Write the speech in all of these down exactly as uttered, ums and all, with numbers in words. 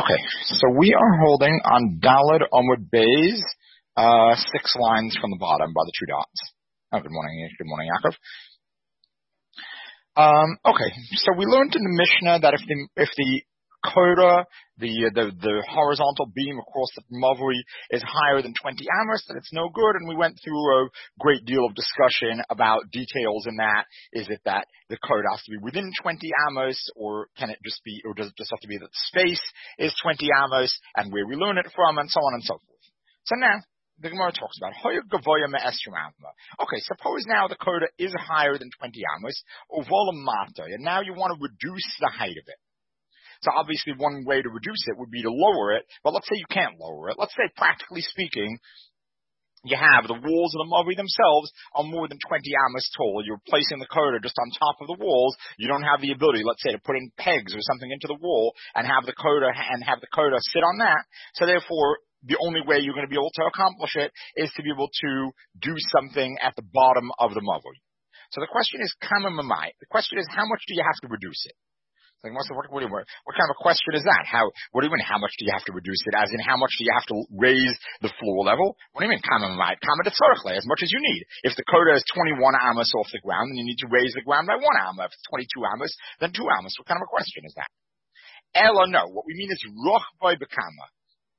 Okay, so we are holding on Daled Amud Beis, uh, six lines from the bottom by the two dots. Oh, good morning, good morning, Yaakov. Um, okay, so we learned in the Mishnah that if the if the coda, the the the horizontal beam across the mavui is higher than twenty amos, then it's no good. And we went through a great deal of discussion about details in that. Is it that the coda has to be within twenty amos, or can it just be, or does it just have to be that the space is twenty amos, and where we learn it from, and so on and so forth. So now the Gemara talks about Hoyer Gavoya Me'esrim Amma. Okay, suppose now the coda is higher than twenty amos, Uvola Mata, and now you want to reduce the height of it. So obviously one way to reduce it would be to lower it, but let's say you can't lower it. Let's say, practically speaking, you have the walls of the mavui themselves are more than twenty amos tall. You're placing the coda just on top of the walls. You don't have the ability, let's say, to put in pegs or something into the wall and have the coda and have the coda sit on that. So therefore, the only way you're going to be able to accomplish it is to be able to do something at the bottom of the mavui. So the question is, kama mamai. The question is, how much do you have to reduce it? Like, what, what, what, what kind of a question is that? How, what do you mean, how much do you have to reduce it? As in, how much do you have to raise the floor level? What do you mean, kama mamai? Kama detzorachle, as much as you need. If the coda is twenty-one amos off the ground, then you need to raise the ground by one amos. If it's twenty-two amos, then two amos. What kind of a question is that? Ella, no. What we mean is roch boy bekama.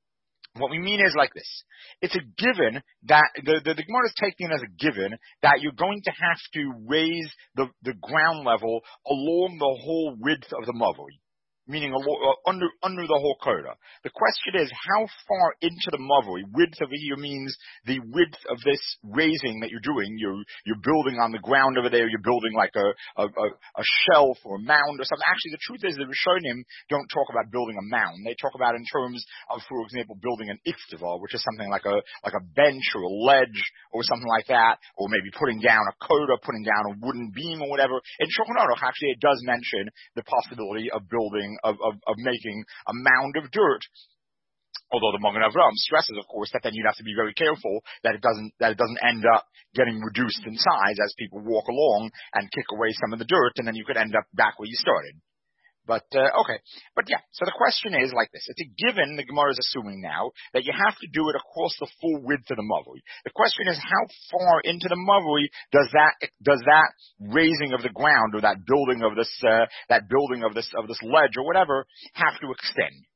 What we mean is like this. It's a given that the, the, the Gemara is taking it as a given that you're going to have to raise the, the ground level along the whole width of the mavui, meaning uh, under under the whole coda. The question is, how far into the mavui? Width over here means the width of this raising that you're doing. You're you're building on the ground over there. You're building like a a, a, a shelf or a mound or something. Actually, the truth is the Rishonim don't talk about building a mound. They talk about in terms of, for example, building an iktava, which is something like a like a bench or a ledge or something like that, or maybe putting down a coda, putting down a wooden beam or whatever. In Shulchan Aruch, actually, it does mention the possibility of building Of, of, of making a mound of dirt. Although the Magen Avraham stresses, of course, that then you'd have to be very careful that it doesn't that it doesn't end up getting reduced in size as people walk along and kick away some of the dirt, and then you could end up back where you started. But, uh, okay. But yeah, so the question is like this. It's a given, the Gemara is assuming now, that you have to do it across the full width of the mavui. The question is, how far into the mavui does that, does that raising of the ground or that building of this, uh, that building of this, of this ledge or whatever have to extend?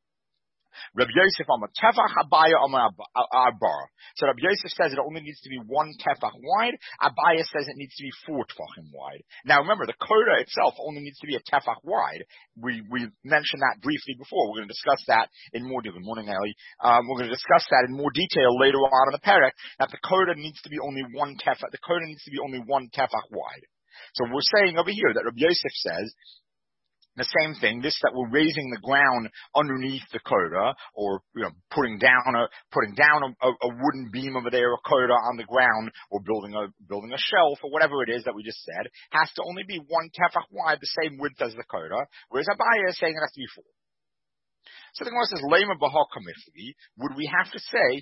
Rabbi Yosef on tefach, Abaya on Abar. So Rabbi Yosef says it only needs to be one tefach wide. Abaya says it needs to be four tefachim wide. Now remember, the coda itself only needs to be a tefach wide. We we mentioned that briefly before. We're going to discuss that in more detail. Good morning, Ellie. Um, we're going to discuss that in more detail later on in the parak. That the coda needs to be only one tefach. The coda needs to be only one tefach wide. So we're saying over here that Rabbi Yosef says the same thing, this that we're raising the ground underneath the coda, or you know, putting down a putting down a, a wooden beam over there, a coda on the ground, or building a building a shelf, or whatever it is that we just said, has to only be one tefach wide, the same width as the coda. Whereas Abaya is saying it has to be four. So the Gemara says, "Lema b'haka mifli." Would we have to say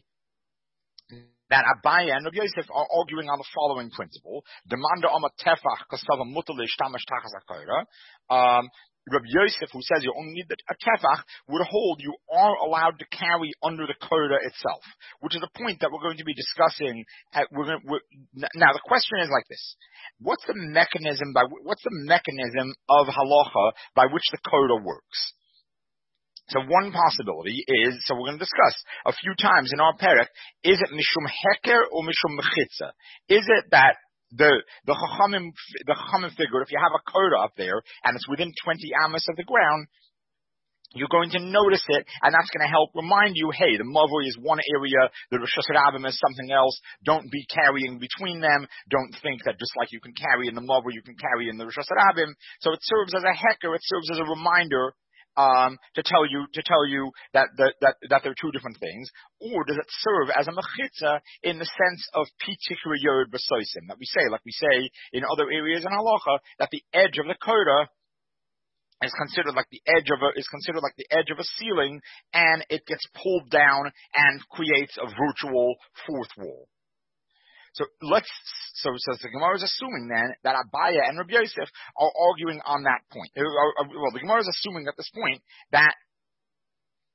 that Abaya and Rabbi Yosef are arguing on the following principle: Demanda ama tefach kasava mutalish tamash tachas hakoda. Um, Rabbi Yosef, who says you only need a tefach, would hold you are allowed to carry under the coda itself, which is a point that we're going to be discussing. At, we're going to, we're, now, the question is like this: What's the mechanism by what's the mechanism of halacha by which the coda works? So one possibility is, so we're going to discuss a few times in our parak: is it mishum heker or mishum mechitza? Is it that The the chachamim the chachamim figured if you have a coda up there and it's within twenty amos of the ground, you're going to notice it, and that's going to help remind you, hey, the mavui is one area, the Rosh Hashanah is something else. Don't be carrying between them. Don't think that just like you can carry in the mavui, you can carry in the Rosh Hashanah. So it serves as a hecker. It serves as a reminder. Um, to tell you, to tell you that, that, that, that they're two different things, or does it serve as a mechitza in the sense of pitikra yod b'soisim, that we say, like we say in other areas in halacha, that the edge of the coda is considered like the edge of a, is considered like the edge of a ceiling, and it gets pulled down and creates a virtual fourth wall. So let's, so, so the Gemara is assuming then that Abaya and Rabbi Yosef are arguing on that point. Well, the Gemara is assuming at this point that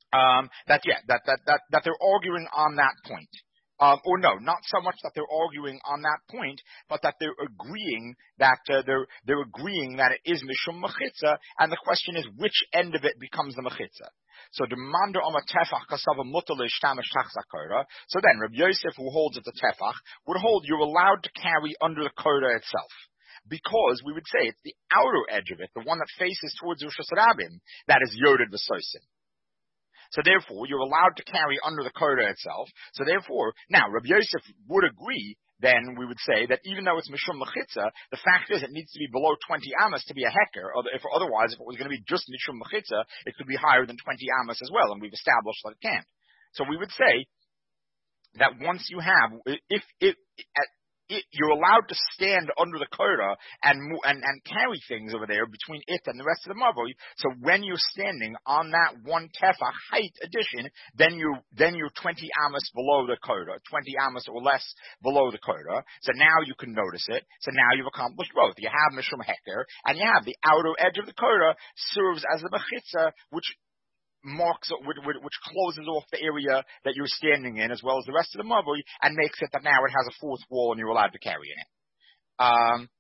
Um, that yeah, that that that that they're arguing on that point. Um, or no, not so much that they're arguing on that point, but that they're agreeing that uh, they're they're agreeing that it is mishum mechitza, and the question is which end of it becomes the mechitza. So the manda on a tefach kasava mutalish tamish tachzakora. So then Rabbi Yosef, who holds at the tefach, would hold you're allowed to carry under the koda itself. Because we would say it's the outer edge of it, the one that faces towards Rosh Hashanah, that is yoded v'soisin. So therefore, you're allowed to carry under the koda itself. So therefore, now Rabbi Yosef would agree. Then we would say that even though it's mishum mechitza, the fact is it needs to be below twenty amas to be a heker. Or if otherwise, if it was going to be just mishum mechitza, it could be higher than twenty amas as well, and we've established that it can't. So we would say that once you have, if if at It, you're allowed to stand under the koda and, and and carry things over there between it and the rest of the mavoi. So when you're standing on that one tefach height addition, then you then you're twenty amas below the koda, twenty amas or less below the koda. So now you can notice it. So now you've accomplished both. You have mishum heker, and you have the outer edge of the koda serves as a mechitza, which marks, which, which closes off the area that you're standing in, as well as the rest of the mavoi, and makes it that now it has a fourth wall and you're allowed to carry in it. Um,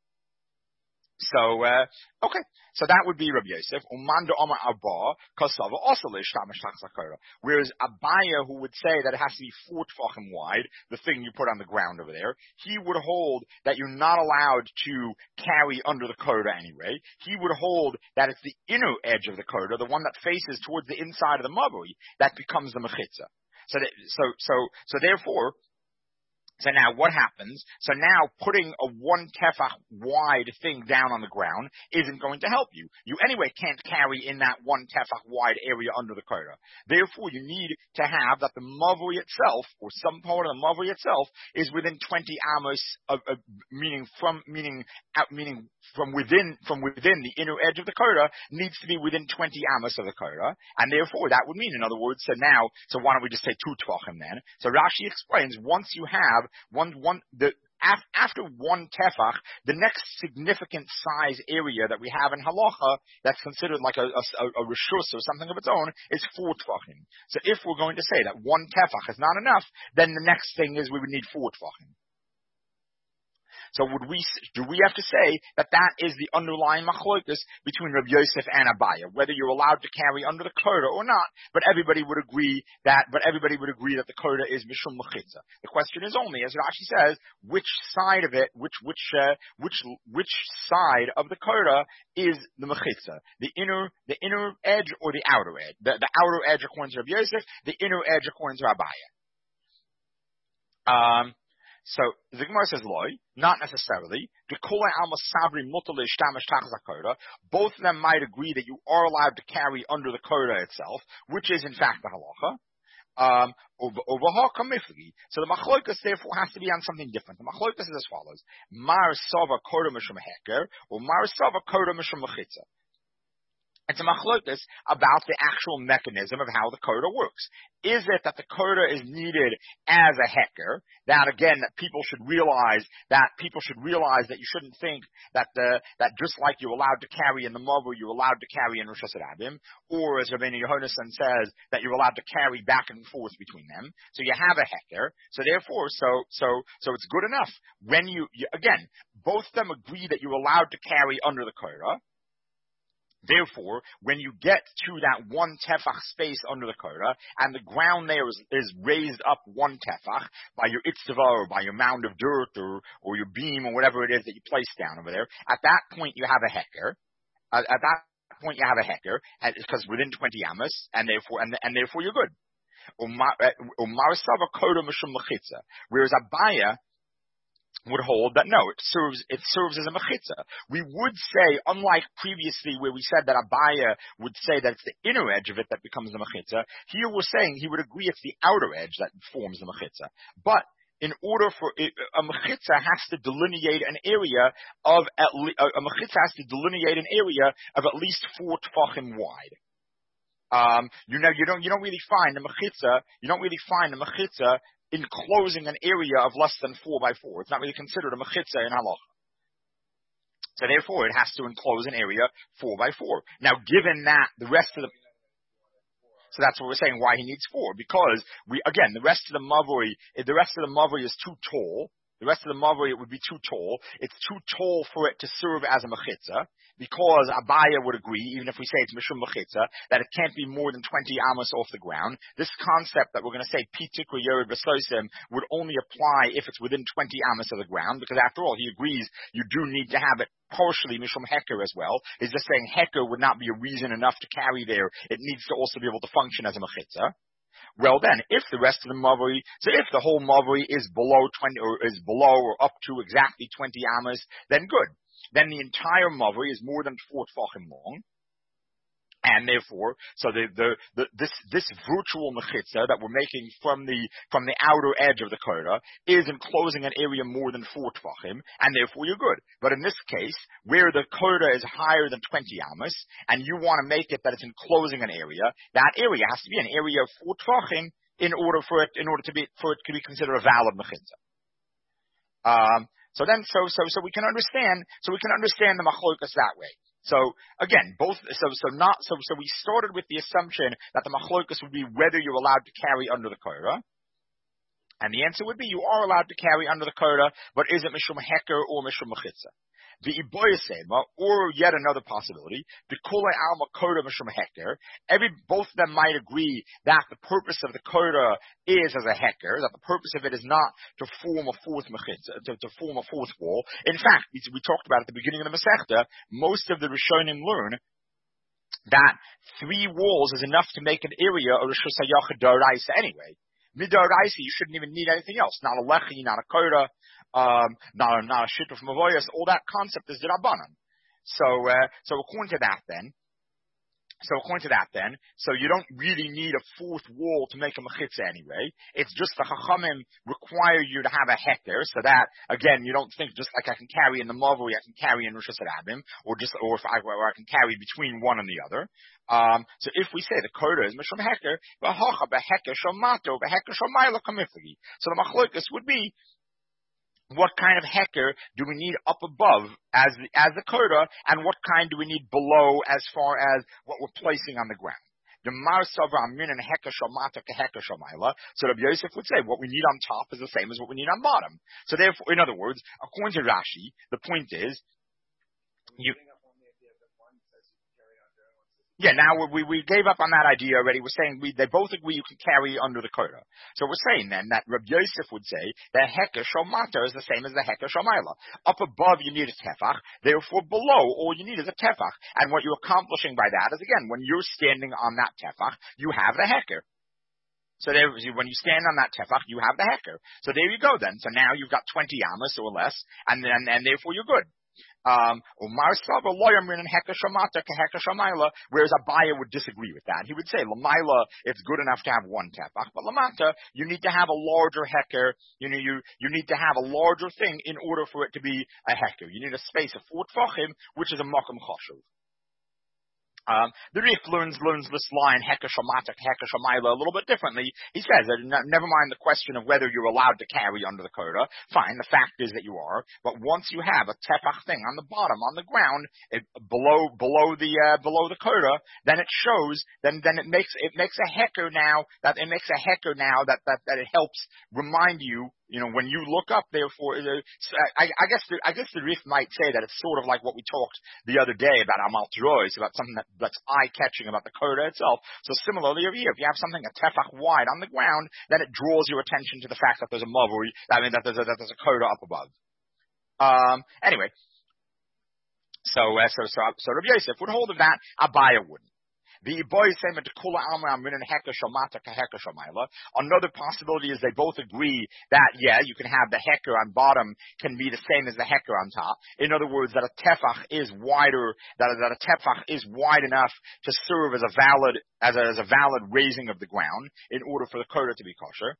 so, uh, okay. So that would be Rabbi Yosef. Umanda Omar Abba, Kasava, also Lishtamish Tachzakora. Whereas Abaya, who would say that it has to be four tefachim wide, the thing you put on the ground over there, he would hold that you're not allowed to carry under the koda anyway. He would hold that it's the inner edge of the koda, the one that faces towards the inside of the mavoi, that becomes the mechitza. So, that, so, so, so therefore, So now what happens? So now putting a one tefach wide thing down on the ground isn't going to help you. You anyway can't carry in that one tefach wide area under the koda. Therefore, you need to have that the mavoi itself, or some part of the mavoi itself, is within twenty amos, of, of, meaning from meaning out, meaning from within from within the inner edge of the koda needs to be within twenty amos of the koda, and therefore that would mean, in other words, so now, so why don't we just say two tvachim then? So Rashi explains once you have One, one, the, af, after one tefach, the next significant size area that we have in halacha that's considered like a, a, a rishus or something of its own is four tvachim. So if we're going to say that one tefach is not enough, then the next thing is we would need four tvachim. So would we, do we have to say that that is the underlying machlokus between Rabbi Yosef and Abaya, whether you're allowed to carry under the koda or not? But everybody would agree that, but everybody would agree that the koda is mishum mechitza. The question is only, as Rashi says, which side of it, which which uh, which which side of the koda is the mechitza? The inner the inner edge or the outer edge? The, the outer edge according to Rabbi Yosef, the inner edge according to Abaya. Um. So the Gemara says, "Loi, not necessarily. Both of them might agree that you are allowed to carry under the koda itself, which is in fact the halacha. Um, so the machlokas therefore has to be on something different. The machlokas is as follows: Mar sava koda mishum heker, or Mar sava koda mishum mechitza. It's a machlokas about the actual mechanism of how the koda works. Is it that the koda is needed as a heker? That again, that people should realize that people should realize that you shouldn't think that the that just like you're allowed to carry in the mavoi, you're allowed to carry in Rosh Hashanah, or as Rabbeinu Yehonasan says that you're allowed to carry back and forth between them. So you have a heker. So therefore, so so so it's good enough when you, you again, both of them agree that you're allowed to carry under the koda. Therefore, when you get to that one tefach space under the koda, and the ground there is, is raised up one tefach by your itztava or by your mound of dirt or, or your beam or whatever it is that you place down over there, at that point you have a heker. Uh, at that point you have a heker, because within twenty amos, and therefore, and, and therefore you're good. Whereas Abaya would hold that no, it serves it serves as a mechitza. We would say, unlike previously where we said that Abaya would say that it's the inner edge of it that becomes the mechitza, here we're saying he would agree it's the outer edge that forms the mechitza. But in order for it, a mechitza has to delineate an area of at le- a mechitza has to delineate an area of at least four tefachim wide. Um, you know, you don't you don't really find the mechitza. You don't really find the mechitza enclosing an area of less than four by four. It's not really considered a mechitza in halacha. So therefore, it has to enclose an area four by four. Now, given that the rest of the So that's what we're saying, why he needs four. Because we, again, the rest of the mavoi, the rest of the mavoi is too tall. The rest of the mavoi, it would be too tall. It's too tall for it to serve as a mechitza, because Abaya would agree, even if we say it's mishum mechitza, that it can't be more than twenty amos off the ground. This concept that we're going to say pitikra yered v'sosim would only apply if it's within twenty amos of the ground, because after all, he agrees you do need to have it partially mishum heker as well. He's just saying heker would not be a reason enough to carry there. It needs to also be able to function as a mechitza. Well then, if the rest of the mavoi, so if the whole mavoi is below twenty, or is below or up to exactly twenty amas, then good. Then the entire mavoi is more than four tfachim long. And therefore, so the, the, the, this, this virtual mechitza that we're making from the, from the outer edge of the koda is enclosing an area more than four tfachim, and therefore you're good. But in this case, where the koda is higher than twenty amos, and you want to make it that it's enclosing an area, that area has to be an area of four tfachim in order for it, in order to be, for it to be considered a valid mechitza. Um, so then, so, so, so we can understand, so we can understand the machlokas that way. So again, both so so not so so we started with the assumption that the machlokas would be whether you're allowed to carry under the koda, and the answer would be you are allowed to carry under the koda, but is it mishum heker or mishum mechitza? The iboyasema, or yet another possibility, the kula alma koda mishum heker. Every both of them might agree that the purpose of the koda is as a heker, that the purpose of it is not to form a fourth mechitza, to, to form a fourth wall. In fact, we, we talked about at the beginning of the Masechta, most of the Rishonim learn that three walls is enough to make an area of Rishus HaYachid D'Oraisa anyway. Midoraisa, you shouldn't even need anything else. Not a lechi, not a koda, um, not a, not a shit of mavoyas. All that concept is d'Rabbanan. So, uh, so according to that then, so according to that then, so you don't really need a fourth wall to make a mechitza anyway. It's just the chachamim require you to have a heker, so that, again, you don't think just like I can carry in the mavoi, I can carry in Rosh Hashanah, or just, or if I, or I can carry between one and the other. Um, so if we say the koda is mishum heker, v'hacha beheker shomato, beheker shomayla kamiflagi. So the machlokas would be, what kind of heker do we need up above as the, as the koda, and what kind do we need below as far as what we're placing on the ground? The Mar Savra Amin and Heker Shomata Heker Shomayla. So Rabbi Yosef would say what we need on top is the same as what we need on bottom. So therefore, in other words, according to Rashi, the point is, you, yeah, now we, we gave up on that idea already. We're saying we, they both agree you can carry under the koda. So we're saying then that Rabbi Yosef would say that Heker Shomata is the same as the Heker Shomayla. Up above you need a tefach, therefore below all you need is a tefach. And what you're accomplishing by that is, again, when you're standing on that tefach, you have the Heker. So there, when you stand on that tefach, you have the Heker. So there you go then. So now you've got twenty amas or less, and then, and therefore you're good. Um, whereas Abaya would disagree with that. He would say, Lamaila, it's good enough to have one tefach, but Lamata, you need to have a larger heker, you know, you, you need to have a larger thing in order for it to be a heker. You need a space of four tefachim, which is a makom chashuv. Um, the Rif learns, learns this line, Heker Shamatak, Heker Shamayla, a little bit differently. He says that never mind the question of whether you're allowed to carry under the koda. Fine, the fact is that you are. But once you have a tefach thing on the bottom, on the ground, it, below, below the, uh, below the koda, then it shows, then, then it makes, it makes a heker now, that it makes a heker now that, that, that it helps remind you, you know, when you look up, therefore, I, I guess the, I guess the Rif might say that it's sort of like what we talked the other day about Amal Terois, about something that, that's eye-catching about the koda itself. So similarly over here, if you have something a tefach wide on the ground, then it draws your attention to the fact that there's a mavui, I mean, that there's a, that there's a koda up above. Um, anyway. So, uh, so, so, so Rabbi Yosef would hold of that, Abaya wouldn't. The boys say another possibility is they both agree that, yeah, you can have the heker on bottom can be the same as the heker on top. In other words, that a tefach is wider, that, that a tefach is wide enough to serve as a valid, as a, as a valid raising of the ground in order for the koda to be kosher.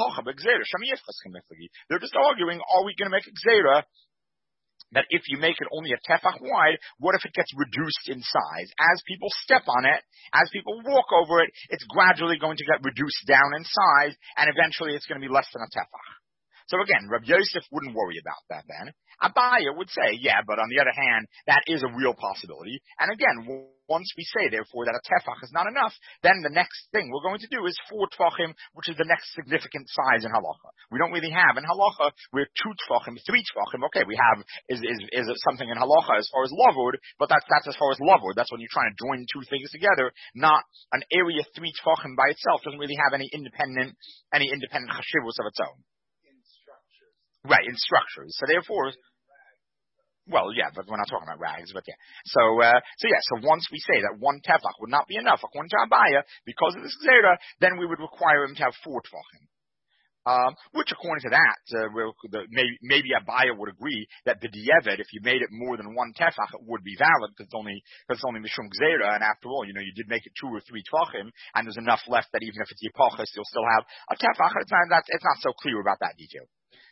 They're just arguing, are we going to make a gzera that if you make it only a tefach wide, what if it gets reduced in size? As people step on it, as people walk over it, it's gradually going to get reduced down in size, and eventually it's going to be less than a tefach. So again, Rabbi Yosef wouldn't worry about that then. Abaya would say, yeah, but on the other hand, that is a real possibility. And again, once we say, therefore, that a tefach is not enough, then the next thing we're going to do is four tefachim, which is the next significant size in halacha. We don't really have in halacha, we're two tefachim, three tefachim. Okay, we have is is is something in halacha as far as lavud, but that's that's as far as lavud. That's when you're trying to join two things together. Not an area three tefachim by itself doesn't really have any independent any independent chashivus of its own. In structures. Right, in structures. So therefore. Well, yeah, but we're not talking about rags, but yeah. So, uh, so yeah, so once we say that one tefach would not be enough, according to Abaya, because of this gzera, then we would require him to have four tefachim. Um, which according to that, uh, we'll, the, maybe, maybe Abaya would agree that the dieved, if you made it more than one tefach, it would be valid, because it's only, because it's only mishum gzera, and after all, you know, you did make it two or three tefachim, and there's enough left that even if it's yipachas, you'll still have a tefach. It's not, that's, it's not so clear about that detail.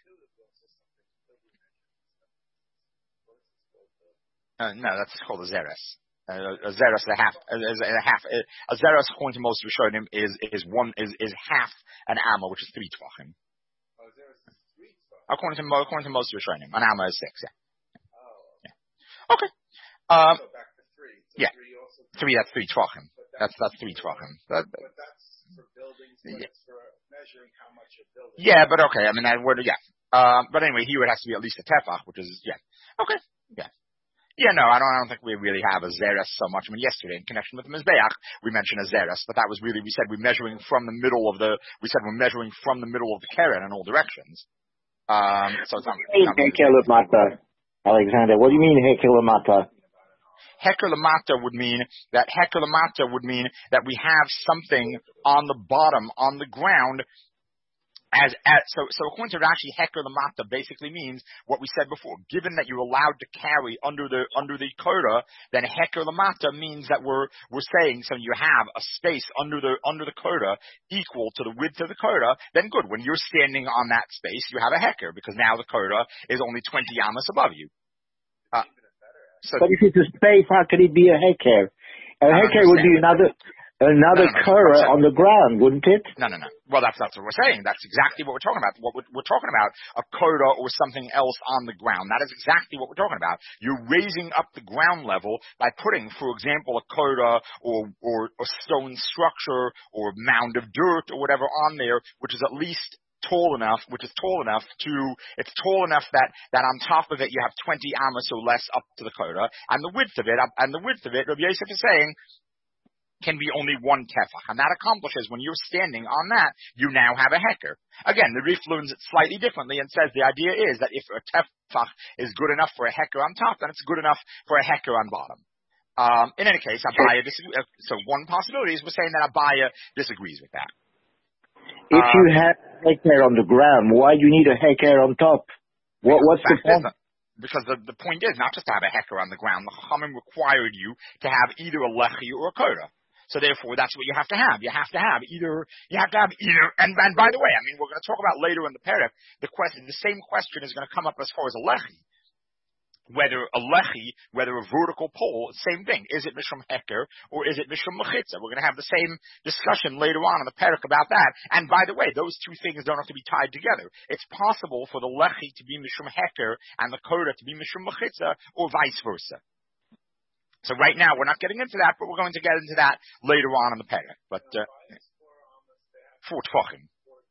Uh, no, that's called a zeres. Uh, a zeres, a half, a, a half, a zeres according to most Rishonim is is one is is half an amma, which is three tvachim. Oh, zeres is three tvachim. According to according to most Rishonim, an amma is six. Yeah. Oh. Yeah. Okay. Um. So back to three. So yeah. Three, also three. That's three tvachim. That's that's three tvachim. But that's for buildings. But Yeah. It's for measuring how much you're building. Yeah, but okay. I mean, that word. Yeah. Um. But anyway, here it has to be at least a tefach, which is yeah. Okay. Yeah. Yeah, no, I don't, I don't think we really have a zeres so much. I mean, yesterday in connection with the Mizbeach, we mentioned a zeres, but that was really, we said we're measuring from the middle of the, we said we're measuring from the middle of the keren in all directions. Um, so it's not, not really Alexander, what do you mean heker lamata? Heker lamata would mean that heker lamata would mean that we have something on the bottom, on the ground. As, as so, so according to Rashi, heker lamata basically means what we said before. Given that you're allowed to carry under the under the koda, then heker lamata means that we're we're saying so you have a space under the under the koda equal to the width of the koda. Then good. When you're standing on that space, you have a heker because now the koda is only twenty amas above you. Uh, so but if it's a space, how could it be a heker? A heker would be another. Another no, no, no, kura on the ground, wouldn't it? No, no, no. Well, that's that's what we're saying. That's exactly what we're talking about. What we're, we're talking about, a koda or something else on the ground. That is exactly what we're talking about. You're raising up the ground level by putting, for example, a koda or or a stone structure or mound of dirt or whatever on there, which is at least tall enough, which is tall enough to, it's tall enough that, that on top of it you have twenty amos or less up to the koda, and the width of it, and the width of it, Rabbi Yosef is saying, can be only one tefach. And that accomplishes, when you're standing on that, you now have a heker. Again, the Rif learns it slightly differently and says the idea is that if a tefach is good enough for a heker on top, then it's good enough for a heker on bottom. Um, in any case, Abaya disagrees. So one possibility is we're saying that Abaya disagrees with that. If um, you have a heker on the ground, why do you need a heker on top? What, what's the point? Because the, the point is not just to have a heker on the ground. The Chachamim required you to have either a lechi or a koda. So therefore, that's what you have to have. You have to have either, you have to have either, and, and by the way, I mean, we're going to talk about later in the perek, the question, the same question is going to come up as far as a lechi. Whether a lechi, whether a vertical pole, same thing. Is it mishum heker or is it mishum mechitza? We're going to have the same discussion later on in the perek about that. And by the way, those two things don't have to be tied together. It's possible for the lechi to be mishum heker and the koda to be mishum mechitza, or vice versa. So right now, we're not getting into that, but we're going to get into that later on in the perek. But, uh, four tefachim.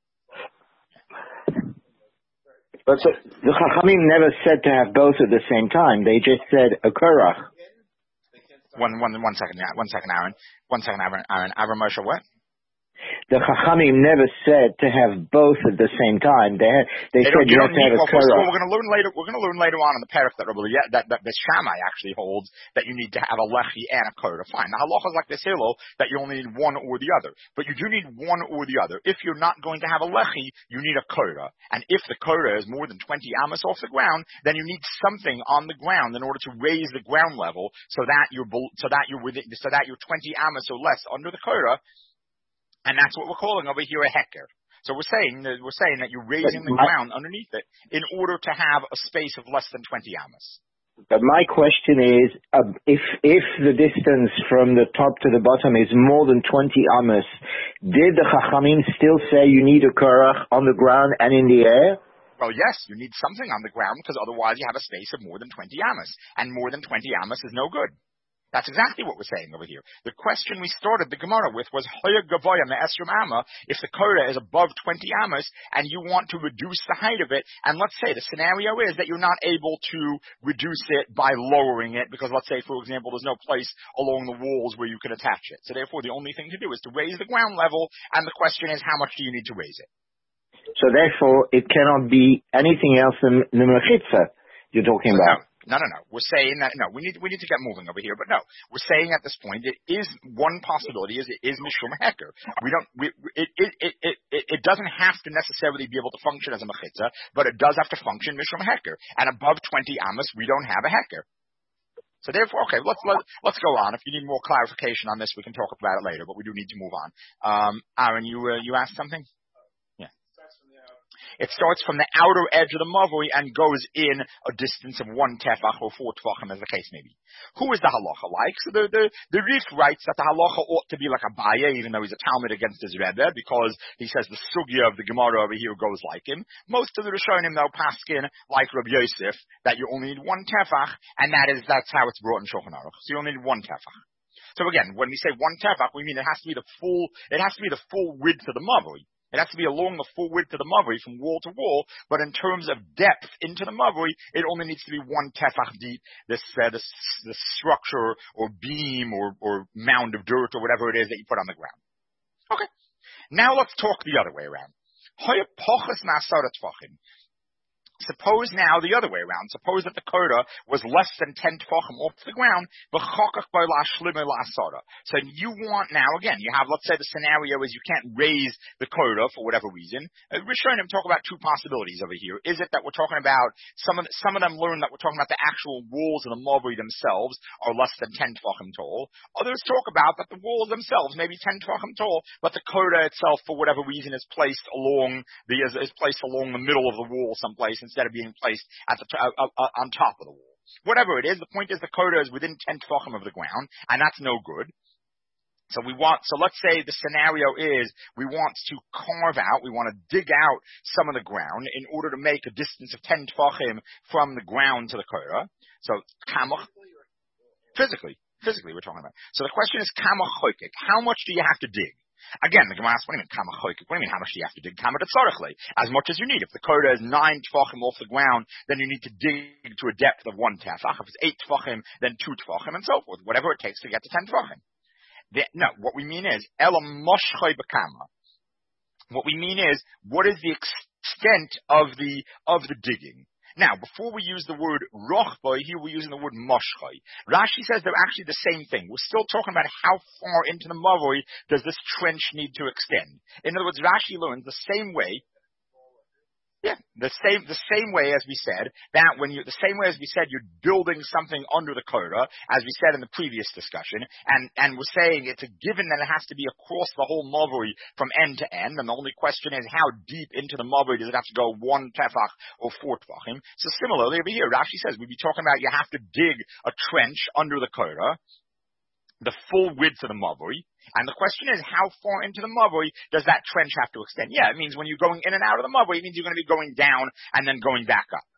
But so, the Chachamim never said to have both at the same time. They just said a kurach. One, one, one second, yeah, one second, Aaron. One second, Aaron. Aaron, Aaron Moshe, what? The Chachamim never said to have both at the same time. They had, they, they said you have to have a well, kurach. We're going to learn later. We're going to learn later on in the perek that Rabbi that that the Shammai actually holds that you need to have a lechi and a koda. Fine. The halacha is like this hilo that you only need one or the other, but you do need one or the other. If you're not going to have a lechi, you need a koda, and if the koda is more than twenty amos off the ground, then you need something on the ground in order to raise the ground level so that you're so that you're within, so that you're twenty amos or less under the koda. And that's what we're calling over here a heker. So we're saying that we're saying that you're raising the ground underneath it in order to have a space of less than twenty amos. But my question is, uh, if if the distance from the top to the bottom is more than twenty amos, did the Chachamim still say you need a kurach on the ground and in the air? Well, yes, you need something on the ground because otherwise you have a space of more than twenty amos, and more than twenty amos is no good. That's exactly what we're saying over here. The question we started the Gemara with was Hoya Gavoya Me'esrim Amma, if the Korah is above twenty amos and you want to reduce the height of it, and let's say the scenario is that you're not able to reduce it by lowering it because let's say, for example, there's no place along the walls where you can attach it. So therefore the only thing to do is to raise the ground level, and the question is how much do you need to raise it? So therefore it cannot be anything else than the mechitza you're talking so about. No. No, no, no. We're saying that, no, we need, we need to get moving over here, but no. We're saying at this point, it is, one possibility is it is Mishum Heker. We don't, we, it, it, it, it, it doesn't have to necessarily be able to function as a Mechitza, but it does have to function Mishum Heker. And above twenty Amos, we don't have a Heker. So therefore, okay, let's, let, let's go on. If you need more clarification on this, we can talk about it later, but we do need to move on. Um, Aaron, you, uh, you asked something? It starts from the outer edge of the mavoi and goes in a distance of one tefach or four tefachim, as the case may be. Who is the halacha like? So the, the, the Rif writes that the halacha ought to be like Abaye, even though he's a Talmud against his Rebbe, because he says the sugya of the Gemara over here goes like him. Most of the Rishonim, though, paskin, like Rabbi Yosef, that you only need one tefach, and that is, that's how it's brought in Shulchan Aruch. So you only need one tefach. So again, when we say one tefach, we mean it has to be the full, it has to be the full width of the mavoi. It has to be along the full width of the mavoi from wall to wall, but in terms of depth into the mavoi, it only needs to be one tefach deep, this, uh, this, this structure or beam or, or mound of dirt or whatever it is that you put on the ground. Okay. Now let's talk the other way around. Suppose now the other way around. Suppose that the Korah was less than ten tefachim off the ground, so you want now, again, you have, let's say the scenario is you can't raise the Korah for whatever reason. Uh, Rishonim talk about two possibilities over here. Is it that we're talking about, some of, some of them learn that we're talking about the actual walls of the mavoi themselves are less than ten tefachim tall. Others talk about that the walls themselves may be ten tefachim tall, but the Korah itself, for whatever reason, is placed along the, is, is placed along the middle of the wall someplace, instead of being placed at the t- uh, uh, on top of the wall. Whatever it is, the point is the Korah is within ten tefachim of the ground, and that's no good. So we want, so let's say the scenario is we want to carve out, we want to dig out some of the ground in order to make a distance of ten tefachim from the ground to the Korah. So kamach, physically, physically we're talking about. So the question is kamach choikik, how much do you have to dig? Again, the Gemara asks, what do you mean, kama choikik? What do you mean, how much do you have to dig? Kama tetzarichle, as much as you need. If the Korah is nine tefachim off the ground, then you need to dig to a depth of one tefach. If it's eight tefachim, then two tefachim, and so forth. Whatever it takes to get to ten tefachim. The, no, what we mean is, ela moshchoi b'kama. What we mean is, what is the extent of the, of the digging? Now, before we use the word rochboi, here we're using the word moshchoi. Rashi says they're actually the same thing. We're still talking about how far into the mavoi does this trench need to extend. In other words, Rashi learns the same way. Yeah, the same, the same way as we said, that when you, the same way as we said you're building something under the Korah, as we said in the previous discussion, and, and we're saying it's a given that it has to be across the whole mavoi from end to end, and the only question is how deep into the mavoi does it have to go, one tefach or four tefachim. So similarly over here, Rashi says we'd be talking about you have to dig a trench under the Korah, the full width of the mavoi, and the question is, how far into the mavoi does that trench have to extend? Yeah, it means when you're going in and out of the mavoi, it means you're going to be going down and then going back up.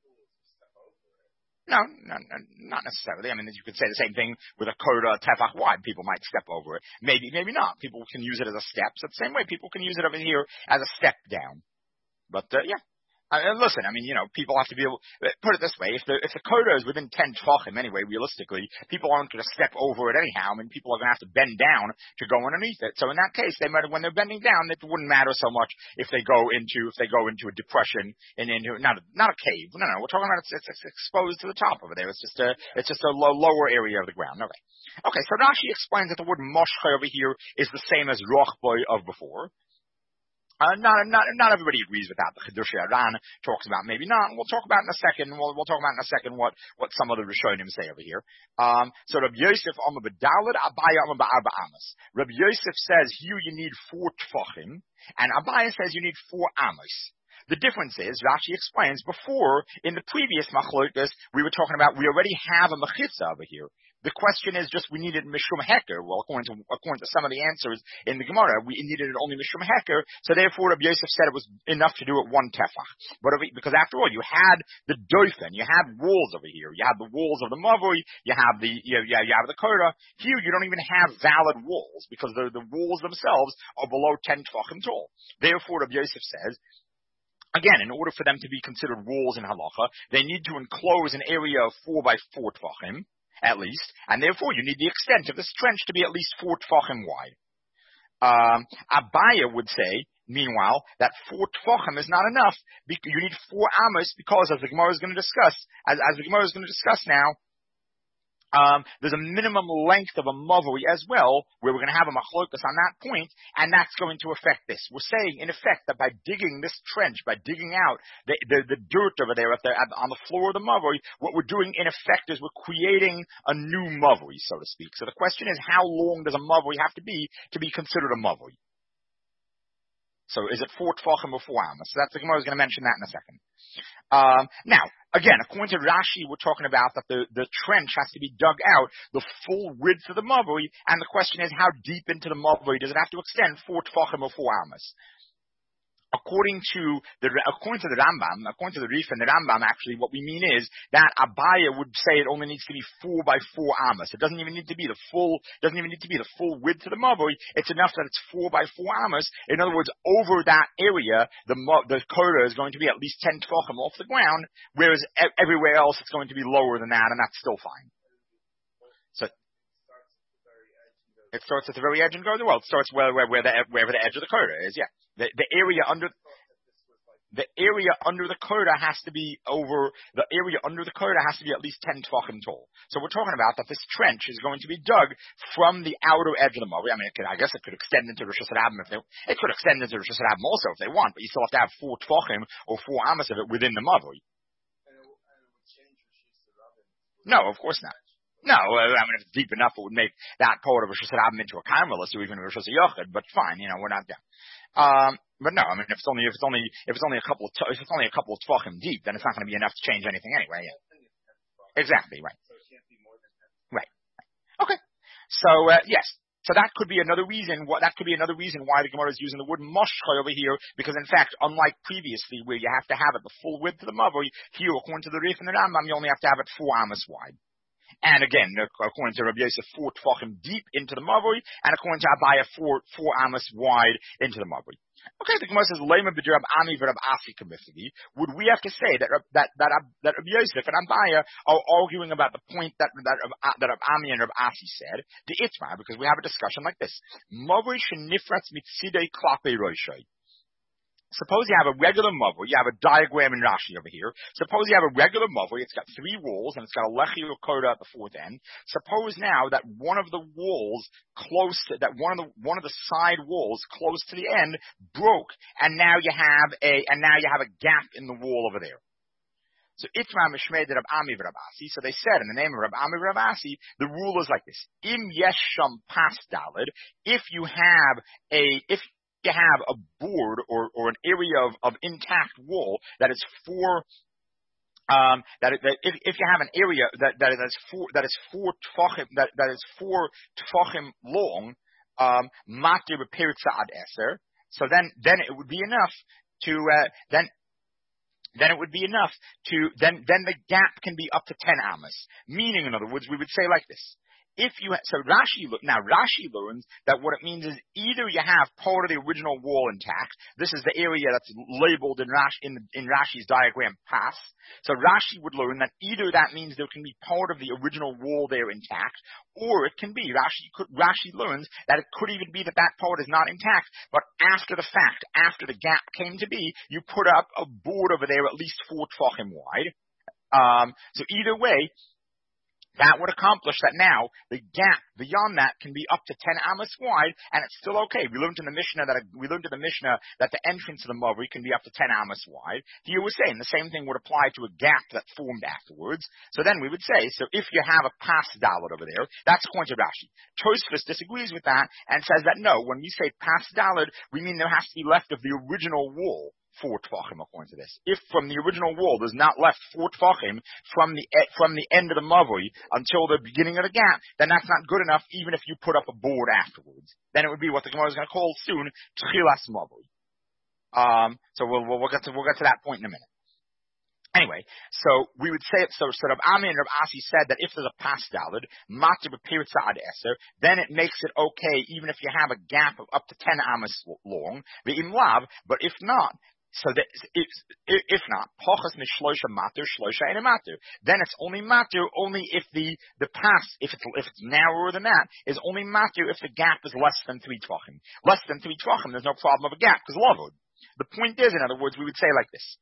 No, no, no, not necessarily. I mean, you could say the same thing with a Korah tefach wide. People might step over it. Maybe, maybe not. People can use it as a step. So the same way people can use it over here as a step down. But, uh, yeah. Uh, listen, I mean, you know, people have to be able, put it this way, if the, if the Korah is within ten tefachim anyway, realistically, people aren't going to step over it anyhow. I mean, people are going to have to bend down to go underneath it. So in that case, they might, when they're bending down, it wouldn't matter so much if they go into, if they go into a depression and into, not a, not a cave. No, no, we're talking about it's, it's, it's exposed to the top over there. It's just a, it's just a low, lower area of the ground. Okay. Okay, so Rashi explains that the word moshcha over here is the same as rochboi of before. Uh, not, not, not everybody agrees with that. The Chidushei Aran talks about maybe not. We'll talk about in a second. We'll, we'll talk about in a second what, what some of the Rishonim say over here. Um, so Rabbi Yosef Amar b'Daled, Abaye Amar b'Arba Amos. Rabbi Yosef says here you need four tefachim, and Abaye says you need four amos. The difference is, Rashi explains, before, in the previous machlokas, we were talking about, we already have a mechitza over here. The question is just we needed Mishum Heker. Well, according to according to some of the answers in the Gemara, we needed only Mishum Heker. So therefore, Rabbi Yosef said it was enough to do it one tefach. But because after all, you had the doifen, you had walls over here. You have the walls of the mavoi, you have the you, you, you have the koda. Here, you don't even have valid walls because the the walls themselves are below ten tefachim tall. Therefore, Rabbi Yosef says, again, in order for them to be considered walls in halacha, they need to enclose an area of four by four tefachim, at least, and therefore you need the extent of this trench to be at least four tefachim wide. Um, Abaya would say, meanwhile, that four tefachim is not enough. You need four amos because, as the Gemara is going to discuss, as, as the Gemara is going to discuss now, Um, there's a minimum length of a mavoi as well, where we're going to have a machlokas on that point, and that's going to affect this. We're saying, in effect, that by digging this trench, by digging out the, the, the dirt over there at the, at, on the floor of the mavoi, what we're doing, in effect, is we're creating a new mavoi, so to speak. So the question is, how long does a mavoi have to be to be considered a mavoi? So is it four tefachim or four amos? So that's the Gemara is going to mention that in a second. Um, now, again, according to Rashi, we're talking about that the, the trench has to be dug out the full width of the mavoi, and the question is, how deep into the mavoi does it have to extend, four tefachim or four amos? According to the according to the Rambam, according to the Rif and the Rambam, actually, what we mean is that Abaya would say it only needs to be four by four amos. It doesn't even need to be the full. Doesn't even need to be the full width of the mavoi. It's enough that it's four by four amos. In other words, over that area, the the koda is going to be at least ten tefachim off the ground, whereas everywhere else it's going to be lower than that, and that's still fine. So it starts at the very edge and goes well. It starts where where, where the wherever the edge of the koda is. Yeah. The, the area under the area under the koda has to be over the area under the koda has to be at least ten tefachim tall. So we're talking about that this trench is going to be dug from the outer edge of the mavoi. I mean, it could, I guess it could extend into Rosh Hashanah if they it could extend into Rosh Hashanah also if they want, but you still have to have four tefachim or four amos of it within the mavoi. No, of course not. No, I mean, if it's deep enough, it would make that part of Rosh Hashanah into a carmelist or even a Rosh Hashanah, but fine, you know, we're not there. Um, but no, I mean, if it's only, if it's only, if it's only a couple of, if it's only a couple of tefachim deep, then it's not going to be enough to change anything anyway. Yeah. Exactly, right. Right. Okay. So, uh, yes. So that could be another reason, what, that could be another reason why the Gemara is using the word moshchai over here, because in fact, unlike previously where you have to have it the full width of the mavoi, here, according to the Rif and the Rambam, you only have to have it four amos wide. And again, according to Rabbi Yosef, four tefachim deep into the mavoi, and according to Abaya, four four amos wide into the mavoi. Okay, the Gemara says, "Lema b'Rab Ami v'Rab Asi kamifigi." Would we have to say that that that that Rabbi Yosef and Abaya are arguing about the point that that that Rab Ami and Rab Asi said the Itmar? Because we have a discussion like this: Mavoi shenifratz mitzidei klape roshai. Suppose you have a regular mavoi, you have a diagram in Rashi over here. Suppose you have a regular mavoi, it's got three walls, and it's got a lechi or koda at the fourth end. Suppose now that one of the walls close to, that one of the, one of the side walls close to the end broke, and now you have a, and now you have a gap in the wall over there. So Itmar Mishmei de Rab Ami v'Rab Asi. So they said in the name of Rab Ami v'Rab Asi, the rule is like this: Im yesh sham pas dalid, if you have a, if you have a board or, or an area of, of intact wall that is four, um, that, that if, if you have an area that, that is four, that is four tefachim, that, that is four tefachim long, um, matir b'peritza ad eser, so then, then it would be enough to, uh, then, then it would be enough to, then, then the gap can be up to ten amos. Meaning, in other words, we would say like this. If you ha- so Rashi now Rashi learns that what it means is either you have part of the original wall intact. This is the area that's labeled in Rashi in, in Rashi's diagram pas. So Rashi would learn that either that means there can be part of the original wall there intact, or it can be Rashi could, Rashi learns that it could even be that that part is not intact, but after the fact, after the gap came to be, you put up a board over there at least four tefachim wide. Um, so either way, that would accomplish that now the gap beyond that can be up to ten amos wide, and it's still okay. We learned in the Mishnah that we learned in the Mishnah that the entrance of the mavoi can be up to ten amos wide. Here we're saying the same thing would apply to a gap that formed afterwards. So then we would say, so if you have a pas dalet over there, that's according to Rashi. Tosfos disagrees with that and says that no, when we say pas dalet, we mean there has to be left of the original wall four tvachim according to this. If from the original wall there's not left four tvachim from the from the end of the mavui until the beginning of the gap, then that's not good enough even if you put up a board afterwards. Then it would be what the Gemara is going to call soon tchilas mavui. Um, so we'll, we'll, we'll get to, we'll get to that point in a minute. Anyway, so we would say, so, so Rav Ami and Rav Asi said that if there's a pas dalid, matir b'piritza ad eser, then it makes it okay even if you have a gap of up to ten amas long, v'im lav, but if not, so that, if, if not, pochas mishloisha matir, shloisha and matir, then it's only matir only if the, the pas, if it's, if it's narrower than that, is only matir if the gap is less than three tvachim. Less than three tvachim, there's no problem of a gap, because lavud. The point is, in other words, we would say like this.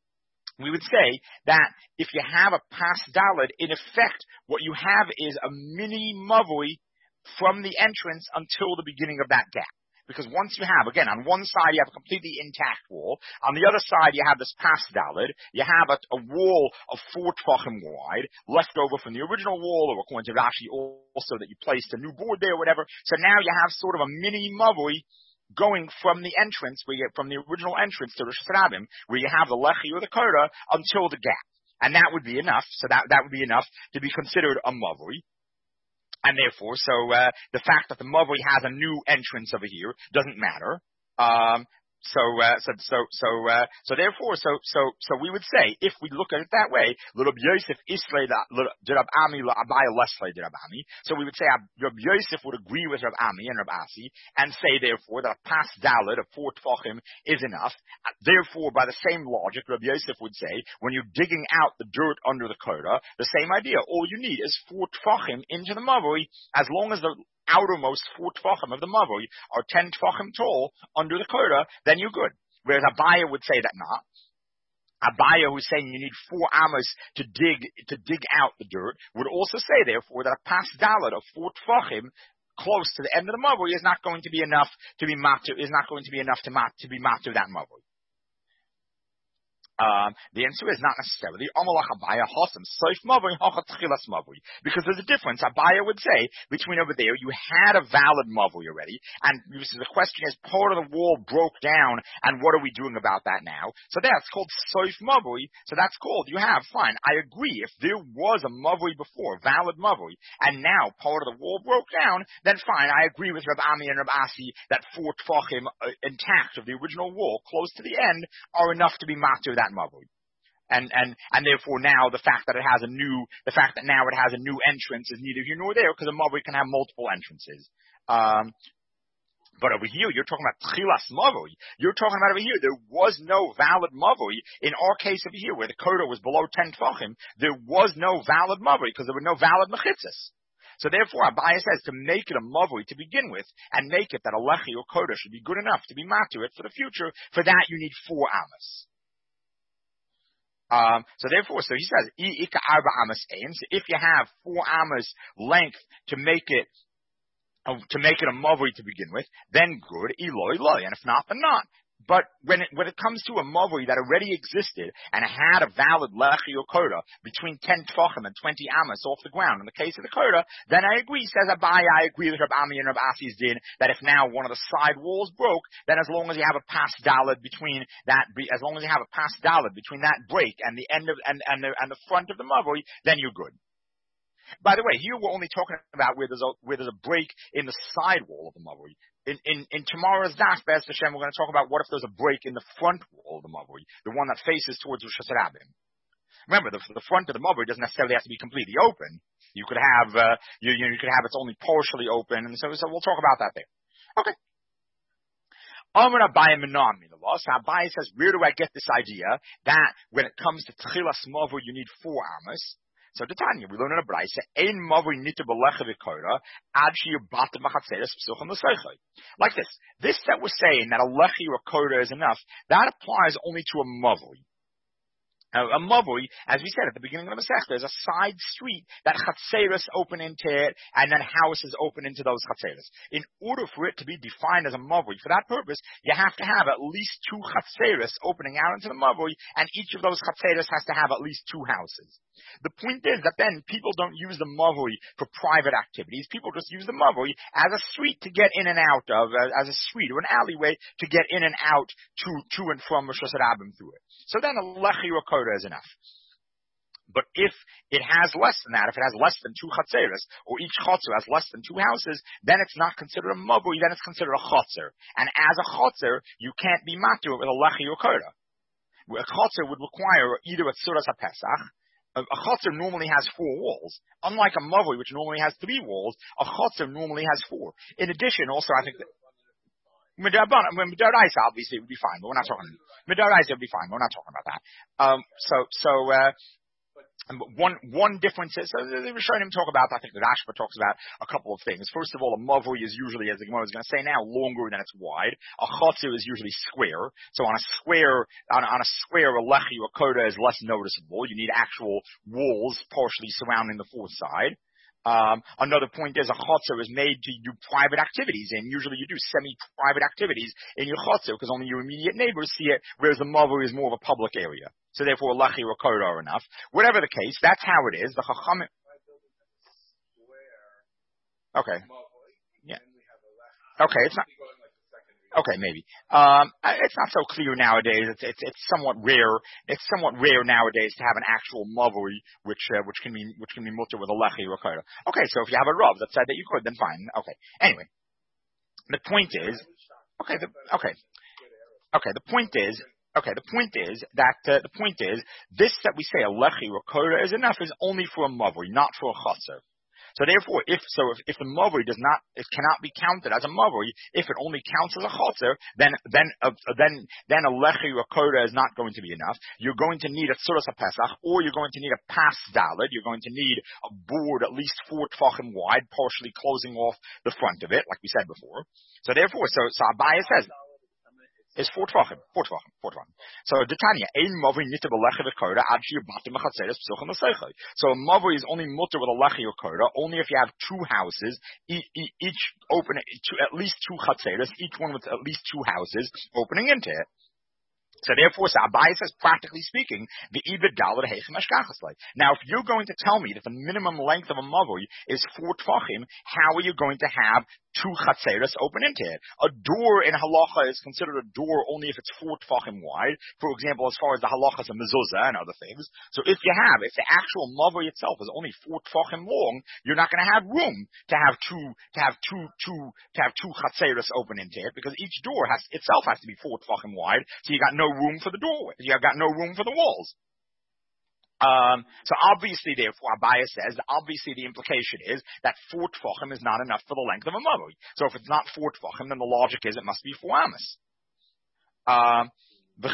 We would say that if you have a pas dalid, in effect, what you have is a mini mavui from the entrance until the beginning of that gap. Because once you have, again, on one side you have a completely intact wall, on the other side you have this pas dalid, you have a, a wall of four tvachim wide, left over from the original wall, or according to Rashi also that you placed a new board there or whatever. So now you have sort of a mini mavui going from the entrance, where you, from the original entrance to Rosh Hashanah, where you have the lechi or the koda until the gap, and that would be enough. So that that would be enough to be considered a mavui, and therefore, so uh, the fact that the mavui has a new entrance over here doesn't matter. Um, So, uh, so, so, so, uh, so therefore, so, so, so we would say, if we look at it that way, Reb Yosef islay did Rab Ami, Abaya leslay did Rab Ami. So we would say Reb Yosef would agree with Rab Ami and Rab Asi and say, therefore, that a pas dalid of four tvachim is enough. Therefore, by the same logic, Reb Yosef would say, when you're digging out the dirt under the koda, the same idea. All you need is four tvachim into the mavui, as long as the outermost four tvachim of the mavui are ten tvachim tall under the koda, then you're good. Whereas Abaya would say that not. Abaya, who's saying you need four amas to dig to dig out the dirt, would also say therefore that a pas dalid of four tvachim close to the end of the mavui is not going to be enough to be matur, is not going to be enough to mat, to be matur that mavui. Um, the answer is not necessarily because there's a difference. Abaya would say between over there you had a valid mavui already, and the question is part of the wall broke down, and what are we doing about that now? So that's called soif mavui. So that's called you have fine. I agree. If there was a mavui before, valid mavui, and now part of the wall broke down, then fine. I agree with Rab Ami and Rab Asi that four tvachim uh, intact of the original wall, close to the end, are enough to be matur that mavui. And, and, and therefore now the fact that it has a new, the fact that now it has a new entrance is neither here nor there, because a mavui can have multiple entrances. Um, but over here, you're talking about tchilas mavui. You're talking about over here, there was no valid mavui. In our case over here, where the koda was below ten tvachim, there was no valid mavui, because there were no valid mechitzas. So therefore, Abaya says to make it a mavui to begin with, and make it that a lechi or koda should be good enough to be matur it for the future. For that, you need four amas. Um, so therefore, so he says, ika arba amas ein. So if you have four amas length to make it, uh, to make it a mavui to begin with, then good, eloi eloi. And if not, then not. But when it, when it comes to a mavui that already existed and had a valid lechi or koda between ten tvachim and twenty amas off the ground, in the case of the koda, then I agree, says Abaya, I agree with Rab Ami and Rab Asi's din, that if now one of the side walls broke, then as long as you have a pas dalid between that, as long as you have a pas dalid between that break and the end of, and, and the, and the front of the mavui, then you're good. By the way, here we're only talking about where there's a, where there's a break in the side wall of the mavui. In, in, in tomorrow's daf, Be'ez Hashem, we're going to talk about what if there's a break in the front wall of the mavui, the one that faces towards Rosh Hashanah. Remember, the, the front of the mavui doesn't necessarily have to be completely open. You could have, uh, you, you, know, you could have it's only partially open, and so, so we'll talk about that there. Okay. Amar Abaya Menam Minallah. So Abaya says, where do I get this idea that when it comes to Tchilas mavui, you need four amas? So the Tanya, we learn in a brayse, ein mavui nita belecha v'koda ad she'yibata machatzeres p'suchim l'seichai. Like this, this that we're saying that a lechi or koda is enough, that applies only to a mavui. Uh, a mavui, as we said at the beginning of the Masechta, there's a side street that chatzeros open into it, and then houses open into those chatzeros. In order for it to be defined as a mavui, for that purpose, you have to have at least two chatzeros opening out into the mavui, and each of those chatzeros has to have at least two houses. The point is that then people don't use the mavui for private activities. People just use the mavui as a street to get in and out of, uh, as a street or an alleyway to get in and out to to and from Rosh Hashanah through it. So then a lechi or koda is enough. But if it has less than that, if it has less than two chatzeros, or each chotzer has less than two houses, then it's not considered a mavui, then it's considered a chotzer. And as a chotzer, you can't be matur with a lechi or koda. A chotzer would require either a tzuras HaPesach. A, a chotzer normally has four walls. Unlike a mavui, which normally has three walls, a chotzer normally has four. In addition, also, I think that Midaraisa obviously would be fine, but we're not talking. Midaraisa would be fine, but we're not talking about that. Um, so, so uh, one one difference is, so the Rishonim talk about. I think the Rashba talks about a couple of things. First of all, a mavui is usually, as the Gemara is going to say now, longer than it's wide. A chotzer is usually square. So on a square, on, on a square, a lechi or koda is less noticeable. You need actual walls partially surrounding the fourth side. Um, another point is a chotzer is made to do private activities in. Usually you do semi-private activities in your chotzer because only your immediate neighbors see it, whereas the mavui is more of a public area. So therefore a lechi or a koda are enough. Whatever the case, that's how it is. The chacham. Okay. Yeah. Okay, it's not. Okay, maybe. Um, it's not so clear nowadays. It's, it's, it's somewhat rare. It's somewhat rare nowadays to have an actual mavui, which, uh, which can be, which can be mutter with a lechi or a koda. Okay, so if you have a rav that said that you could, then fine. Okay. Anyway. The point is, okay, the, okay. Okay, the point is, okay, the point is that, uh, the point is, this that we say a lechi or koda is enough is only for a mavui, not for a chotzer. So therefore, if so, if, if the mavui does not, it cannot be counted as a mavui. If it only counts as a chotzer, then then uh, then then a lechi or koda is not going to be enough. You're going to need a tzuras HaPesach, or you're going to need a pas dalid. You're going to need a board at least four tfachim wide, partially closing off the front of it, like we said before. So therefore, so so Abaye says. Is four tvachim, four tvachim, four tvachim. So Detanya, ein mavui nita b'lechi v'koda ad shiyu batim v'chatzeres p'suchim l'seichai. So a mavui is only mutter with a lechi or koda only if you have two houses, each open at least two chatzeres, each one with at least two houses opening into it. So therefore, so Abaye says, practically speaking, the ibid dalad heichem ashkachaslei. Now, if you're going to tell me that the minimum length of a mavui is four tvachim, how are you going to have two chatzeros open into it? A door in halacha is considered a door only if it's four tvachim wide. For example, as far as the halachas of mezuzah and other things. So if you have, if the actual mavui itself is only four tvachim long, you're not going to have room to have two, to have two, two, to have two chatzeros open into it because each door has itself has to be four tvachim wide. So you got no room for the doorway. You have got no room for the walls. Um, so obviously, therefore, Abaye says, obviously the implication is that four tfachim is not enough for the length of a mavui. So if it's not four tfachim, then the logic is it must be four amas. Um, so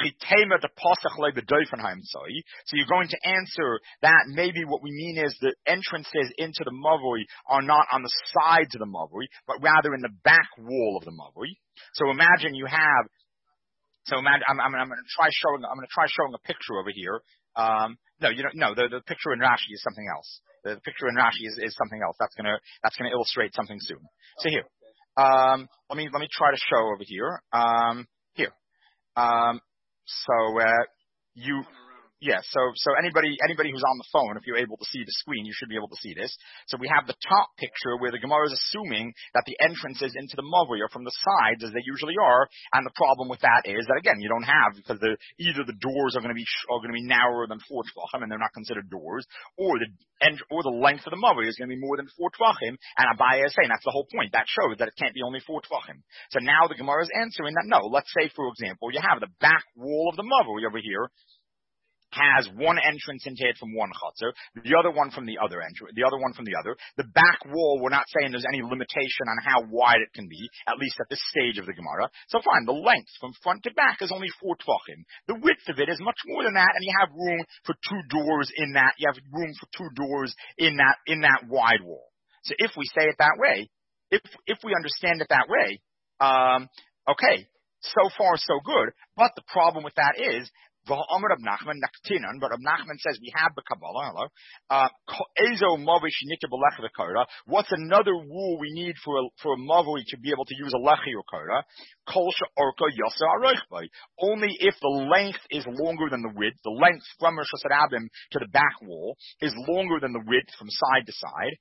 you're going to answer that maybe what we mean is the entrances into the mavui are not on the sides of the mavui, but rather in the back wall of the mavui. So imagine you have So imagine, I'm, I'm, I'm going to try showing. I'm going to try showing a picture over here. Um, no, you don't. No, the, the picture in Rashi is something else. The, the picture in Rashi is, is something else. That's going to that's going to illustrate something soon. So here, um, let me let me try to show over here. Um, here. Um, so uh, you. Yeah, so so anybody anybody who's on the phone, if you're able to see the screen, you should be able to see this. So we have the top picture where the Gemara is assuming that the entrances into the mavui are from the sides as they usually are, and the problem with that is that again you don't have because the either the doors are going to be are going to be narrower than four tvachim and they're not considered doors, or the end or the length of the mavui is going to be more than four tvachim. And Abaye is saying that's the whole point. That shows that it can't be only four tvachim. So now the Gemara is answering that no. Let's say for example you have the back wall of the mavui over here. Has one entrance into it from one chutzner, the other one from the other entrance, the other one from the other. The back wall, we're not saying there's any limitation on how wide it can be, at least at this stage of the Gemara. So fine, the length from front to back is only four tvachim. The width of it is much more than that, and you have room for two doors in that. You have room for two doors in that in that wide wall. So if we say it that way, if if we understand it that way, um, okay, so far so good. But the problem with that is. V'ha'amar Rab Nachman naktinan, but Rab Nachman says we have the Kabbalah. Hello. Uh, Ezo mavoi shenikah b'lecha v'kora. What's another rule we need for a, for a mavoi to be able to use a lechi or kora? Kol she'orka yasa aroich. Only if the length is longer than the width. The length from Rosh Hashanah to the back wall is longer than the width from side to side.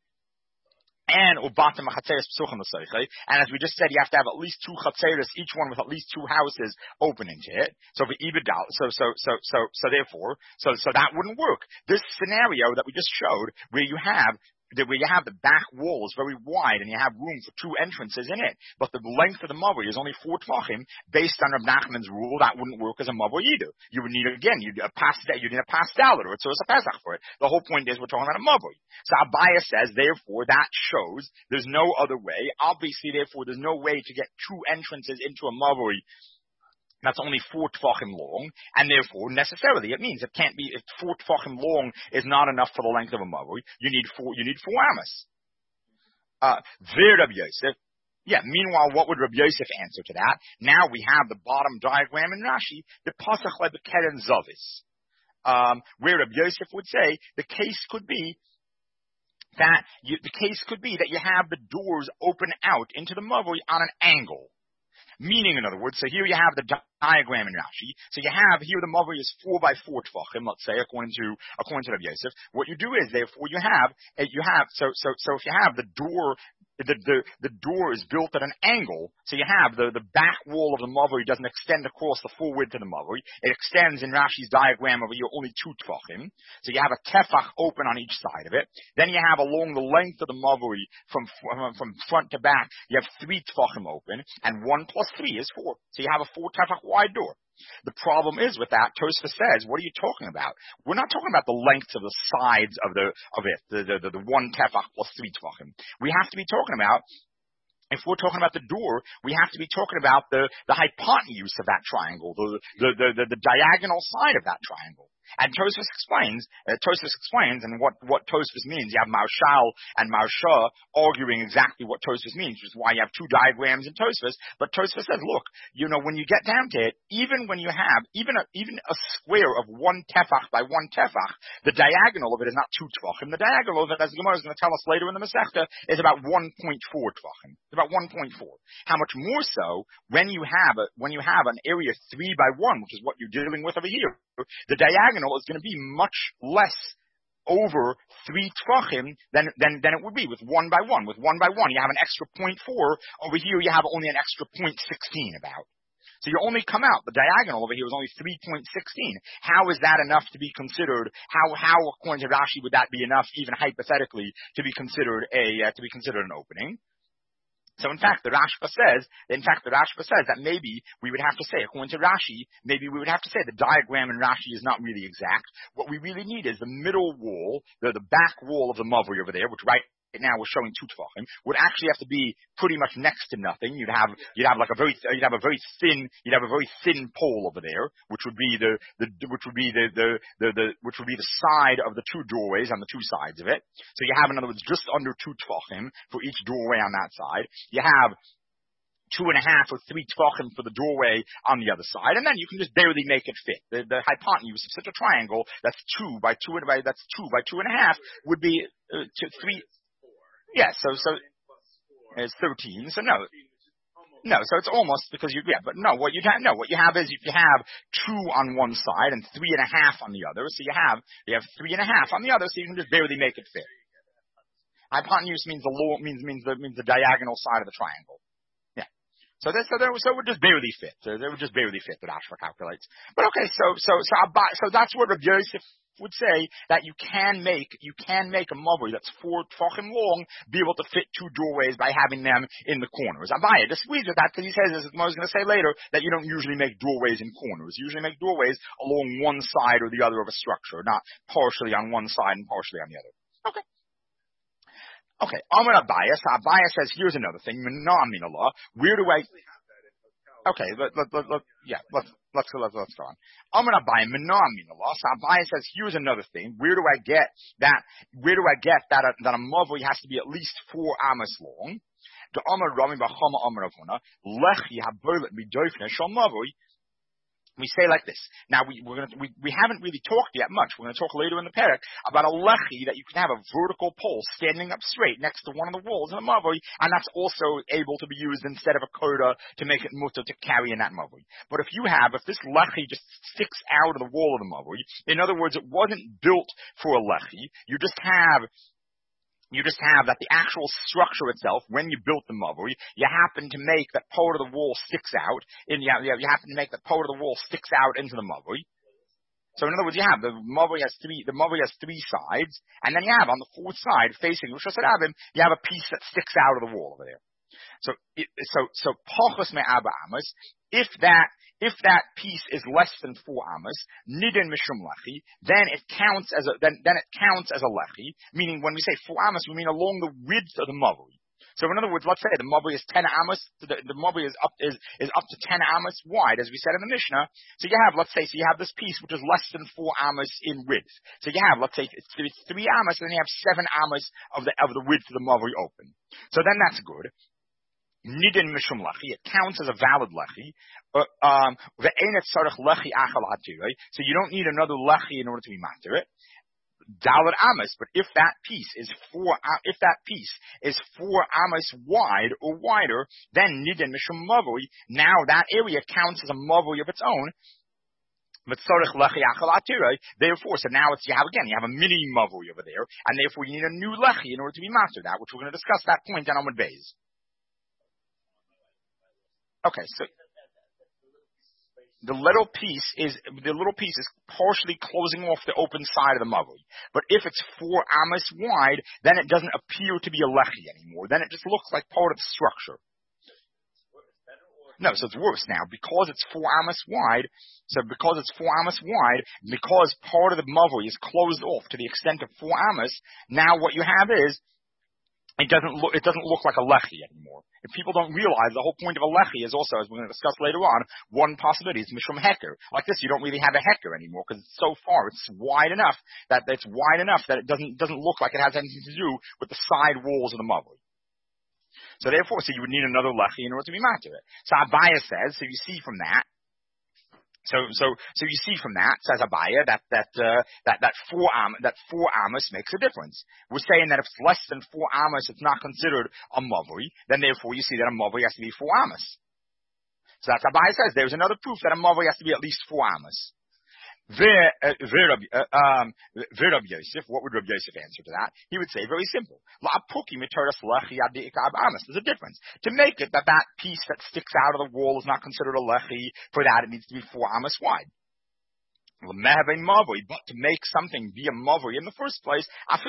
And ubatim chatzeres psuchim l'soichei. And as we just said, you have to have at least two chatzeres, each one with at least two houses open into it. So for ibidal, so so so so so therefore, so so that wouldn't work. This scenario that we just showed, where you have where you have the back wall is very wide and you have room for two entrances in it, but the length of the mavoi is only four tvachim. Based on Rab Nachman's rule, that wouldn't work as a mavoi either. You would need again, you'd a pas you need a pasdalet or it's a pesach for it. The whole point is we're talking about a mavoi. So Abaya says, therefore, that shows there's no other way. Obviously, therefore, there's no way to get two entrances into a mavoi that's only four tvachim long, and therefore, necessarily, it means it can't be, if four tvachim long is not enough for the length of a mavoi, you need four, you need four amas. Uh, Ver Rabbi Yosef, yeah, meanwhile, what would Rabbi Yosef answer to that? Now we have the bottom diagram in Rashi, the pasach lebekeren zavis, um, where Rabbi Yosef would say, the case could be that, you, the case could be that you have the doors open out into the mavoi on an angle. Meaning, in other words, so here you have the diagram in Rashi. So you have here the mavoi is four by four tvachim, let's say, according to according to Rabbi Yosef. What you do is, therefore, you have you have so so so if you have the door. The, the the door is built at an angle, so you have the, the back wall of the mavoi doesn't extend across the full width of the mavoi. It extends in Rashi's diagram over here only two tvachim. So you have a tefach open on each side of it. Then you have along the length of the mavoi from, from from front to back, you have three tvachim open, and one plus three is four. So you have a four tefach wide door. The problem is with that, Tosfos says, what are you talking about? We're not talking about the lengths of the sides of the of it, the the, the, the one tefach plus three tvachim. We have to be talking about, if we're talking about the door, we have to be talking about the, the hypotenuse of that triangle, the the, the, the, the diagonal side of that triangle. And Tosfos explains, uh, Tosfos explains, and what, what Tosfos means. You have Marshal and Marsha arguing exactly what Tosfos means, which is why you have two diagrams in Tosfos. But Tosfos says, look, you know, when you get down to it, even when you have, even a, even a square of one tefach by one tefach, the diagonal of it is not two tvachim. The diagonal of it, as the Gemara is going to tell us later in the Masechta, is about one point four tvachim. It's about one point four. How much more so when you have a, when you have an area three by one, which is what you're dealing with over here, the diagonal is going to be much less over three tvachim than, than, than it would be with one by one. With one by one, you have an extra point four. Over here, you have only an extra point sixteen about. So you only come out, the diagonal over here was only three point one six. How is that enough to be considered, how, how according to Rashi would that be enough, even hypothetically, to be considered a, uh, to be considered an opening? So in fact, the Rashba says, in fact, the Rashba says that maybe we would have to say, according to Rashi, maybe we would have to say the diagram in Rashi is not really exact. What we really need is the middle wall, the, the back wall of the mavoi over there, which right now we're showing two tvachim, would actually have to be pretty much next to nothing. You'd have, you'd have like a very, you'd have a very thin, you'd have a very thin pole over there, which would be the, the, which would be the, the, the, the, which would be the side of the two doorways on the two sides of it. So you have, in other words, just under two tvachim for each doorway on that side. You have two and a half or three tvachim for the doorway on the other side, and then you can just barely make it fit. The, the hypotenuse of such a triangle that's two by two and by that's two by two and a half would be uh, two, three. Yeah, so so it's thirteen. So no, no. So it's almost because you yeah, but no. What you have no. What you have is if you have two on one side and three and a half on the other. So you have you have three and a half on the other. So you can just barely make it fit. Hypotenuse means the low means means the means the diagonal side of the triangle. Yeah. So this so there so it would just barely fit. So they would just barely fit. The Rashba calculates. But okay, so so so so that's what Rabbi Yosef would say, that you can make you can make a mavoi that's four tvachim long be able to fit two doorways by having them in the corners. Abaya disagrees with that because he says, as I was going to say later, that you don't usually make doorways in corners. You usually make doorways along one side or the other of a structure, not partially on one side and partially on the other. Okay. Okay. Amar Abaya. So Abaya says, here's another thing. Menah, where do I? Okay. Let, let, let, let, yeah. Let's. Let's go, let's, let's go on. Amar Abaye, Menah Minallah. So Abaye says, here's another thing. Where do I get that, where do I get that a, that a mavoi has to be at least four amas long? The Amar Rami Bachama Amar Avuna, Lechi Habolet Bidofne Shal Mavoi. we say like this. Now we we're gonna we, we haven't really talked yet much. We're gonna talk later in the parak about a lechi that you can have a vertical pole standing up straight next to one of the walls in a mavoi, and that's also able to be used instead of a koda to make it mutter to carry in that mavoi. But if you have, if this lechi just sticks out of the wall of the mavoi, in other words, it wasn't built for a lechi, you just have You just have that the actual structure itself, when you built the mavoi, you happen to make that part of the wall sticks out, and you, you happen to make that part of the wall sticks out into the mavoi. So in other words, you have the mavoi has three, the mavoi has three sides, and then you have on the fourth side facing Rosh Hashanah, you have a piece that sticks out of the wall over there. So, it, so, so pachos me'aba amos, if that If that piece is less than four amos, nidin mishum lechi, then it counts as a then then it counts as a lechi. Meaning, when we say four amos, we mean along the width of the mavoi. So, in other words, let's say the mavoi is ten amos. The, the mavoi is up is is up to ten amos wide, as we said in the Mishnah. So you have, let's say, so you have this piece which is less than four amos in width. So you have, let's say, it's three amos, and then you have seven amos of the of the width of the mavoi open. So then that's good. Nidin mishum lechi, it counts as a valid lechi. Uh, um, so you don't need another lechi in order to be matir it. Dalet amos, but if that piece is four, if that piece is four amos wide or wider, then nidin mishum mavoi. Now that area counts as a mavoi of its own. Therefore, so now it's, you have again, you have a mini mavoi over there, and therefore you need a new lechi in order to be matir that, which we're going to discuss that point down on Amud Beis. Okay, so the little piece is the little piece is partially closing off the open side of the mavoi. But if it's four amos wide, then it doesn't appear to be a lechi anymore. Then it just looks like part of the structure. No, so it's worse now because it's four amos wide. So because it's four amos wide, because part of the mavoi is closed off to the extent of four amos, now what you have is It doesn't look, it doesn't look like a lechi anymore. If people don't realize the whole point of a lechi is also, as we're going to discuss later on, one possibility is mishum heker. Like this, you don't really have a heker anymore because it's so far, it's wide enough that it's wide enough that it doesn't, doesn't look like it has anything to do with the side walls of the mavoi. So therefore, so you would need another lechi in order to be matir it. So Abaya says, so you see from that, So, so, so you see from that, says Abaya, that, that, uh, that, that four am, that four amos makes a difference. We're saying that if it's less than four amos, it's not considered a mavoi, then therefore you see that a mavoi has to be four amos. So that's Abaya says, there's another proof that a mavoi has to be at least four amos. Vir, uh, Vir, uh, um, Vir Rabbi Yosef, what would Rabbi Yosef answer to that? He would say very simple. There's a difference. To make it that that piece that sticks out of the wall is not considered a lechi, for that it needs to be four amos wide. But to make something be a mavoi in the first place, then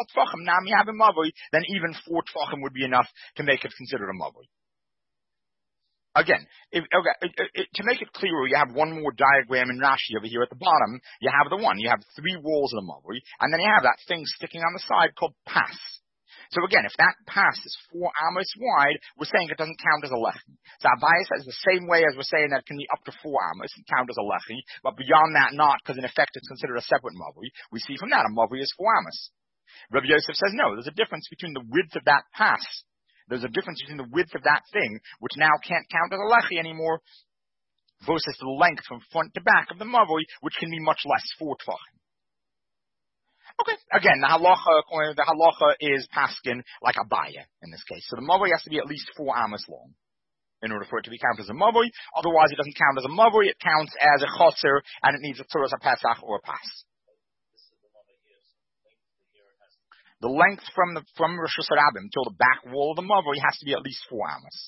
even four tfachim would be enough to make it considered a mavoi. Again, if, okay, it, it, to make it clearer, you have one more diagram in Rashi over here at the bottom. You have the one. You have three walls of the mavoi, and then you have that thing sticking on the side called pas. So again, if that pas is four amos wide, we're saying it doesn't count as a lechi. So Abaya says the same way as we're saying that it can be up to four amos and count as a lechi, but beyond that not, because in effect it's considered a separate mavoi. We see from that a mavoi is four amos. Rabbi Yosef says no, there's a difference between the width of that pas. There's a difference between the width of that thing, which now can't count as a lechi anymore, versus the length from front to back of the mavoi, which can be much less, four tfachim. Okay, again, the halacha, the halacha is paskin like Abaya in this case. So the mavoi has to be at least four amos long in order for it to be counted as a mavoi. Otherwise, it doesn't count as a mavoi. It counts as a choser, and it needs a tzuras, a pesach, or a pas. The length from the from Rosh Hashanah till the back wall of the mavoi has to be at least four amos.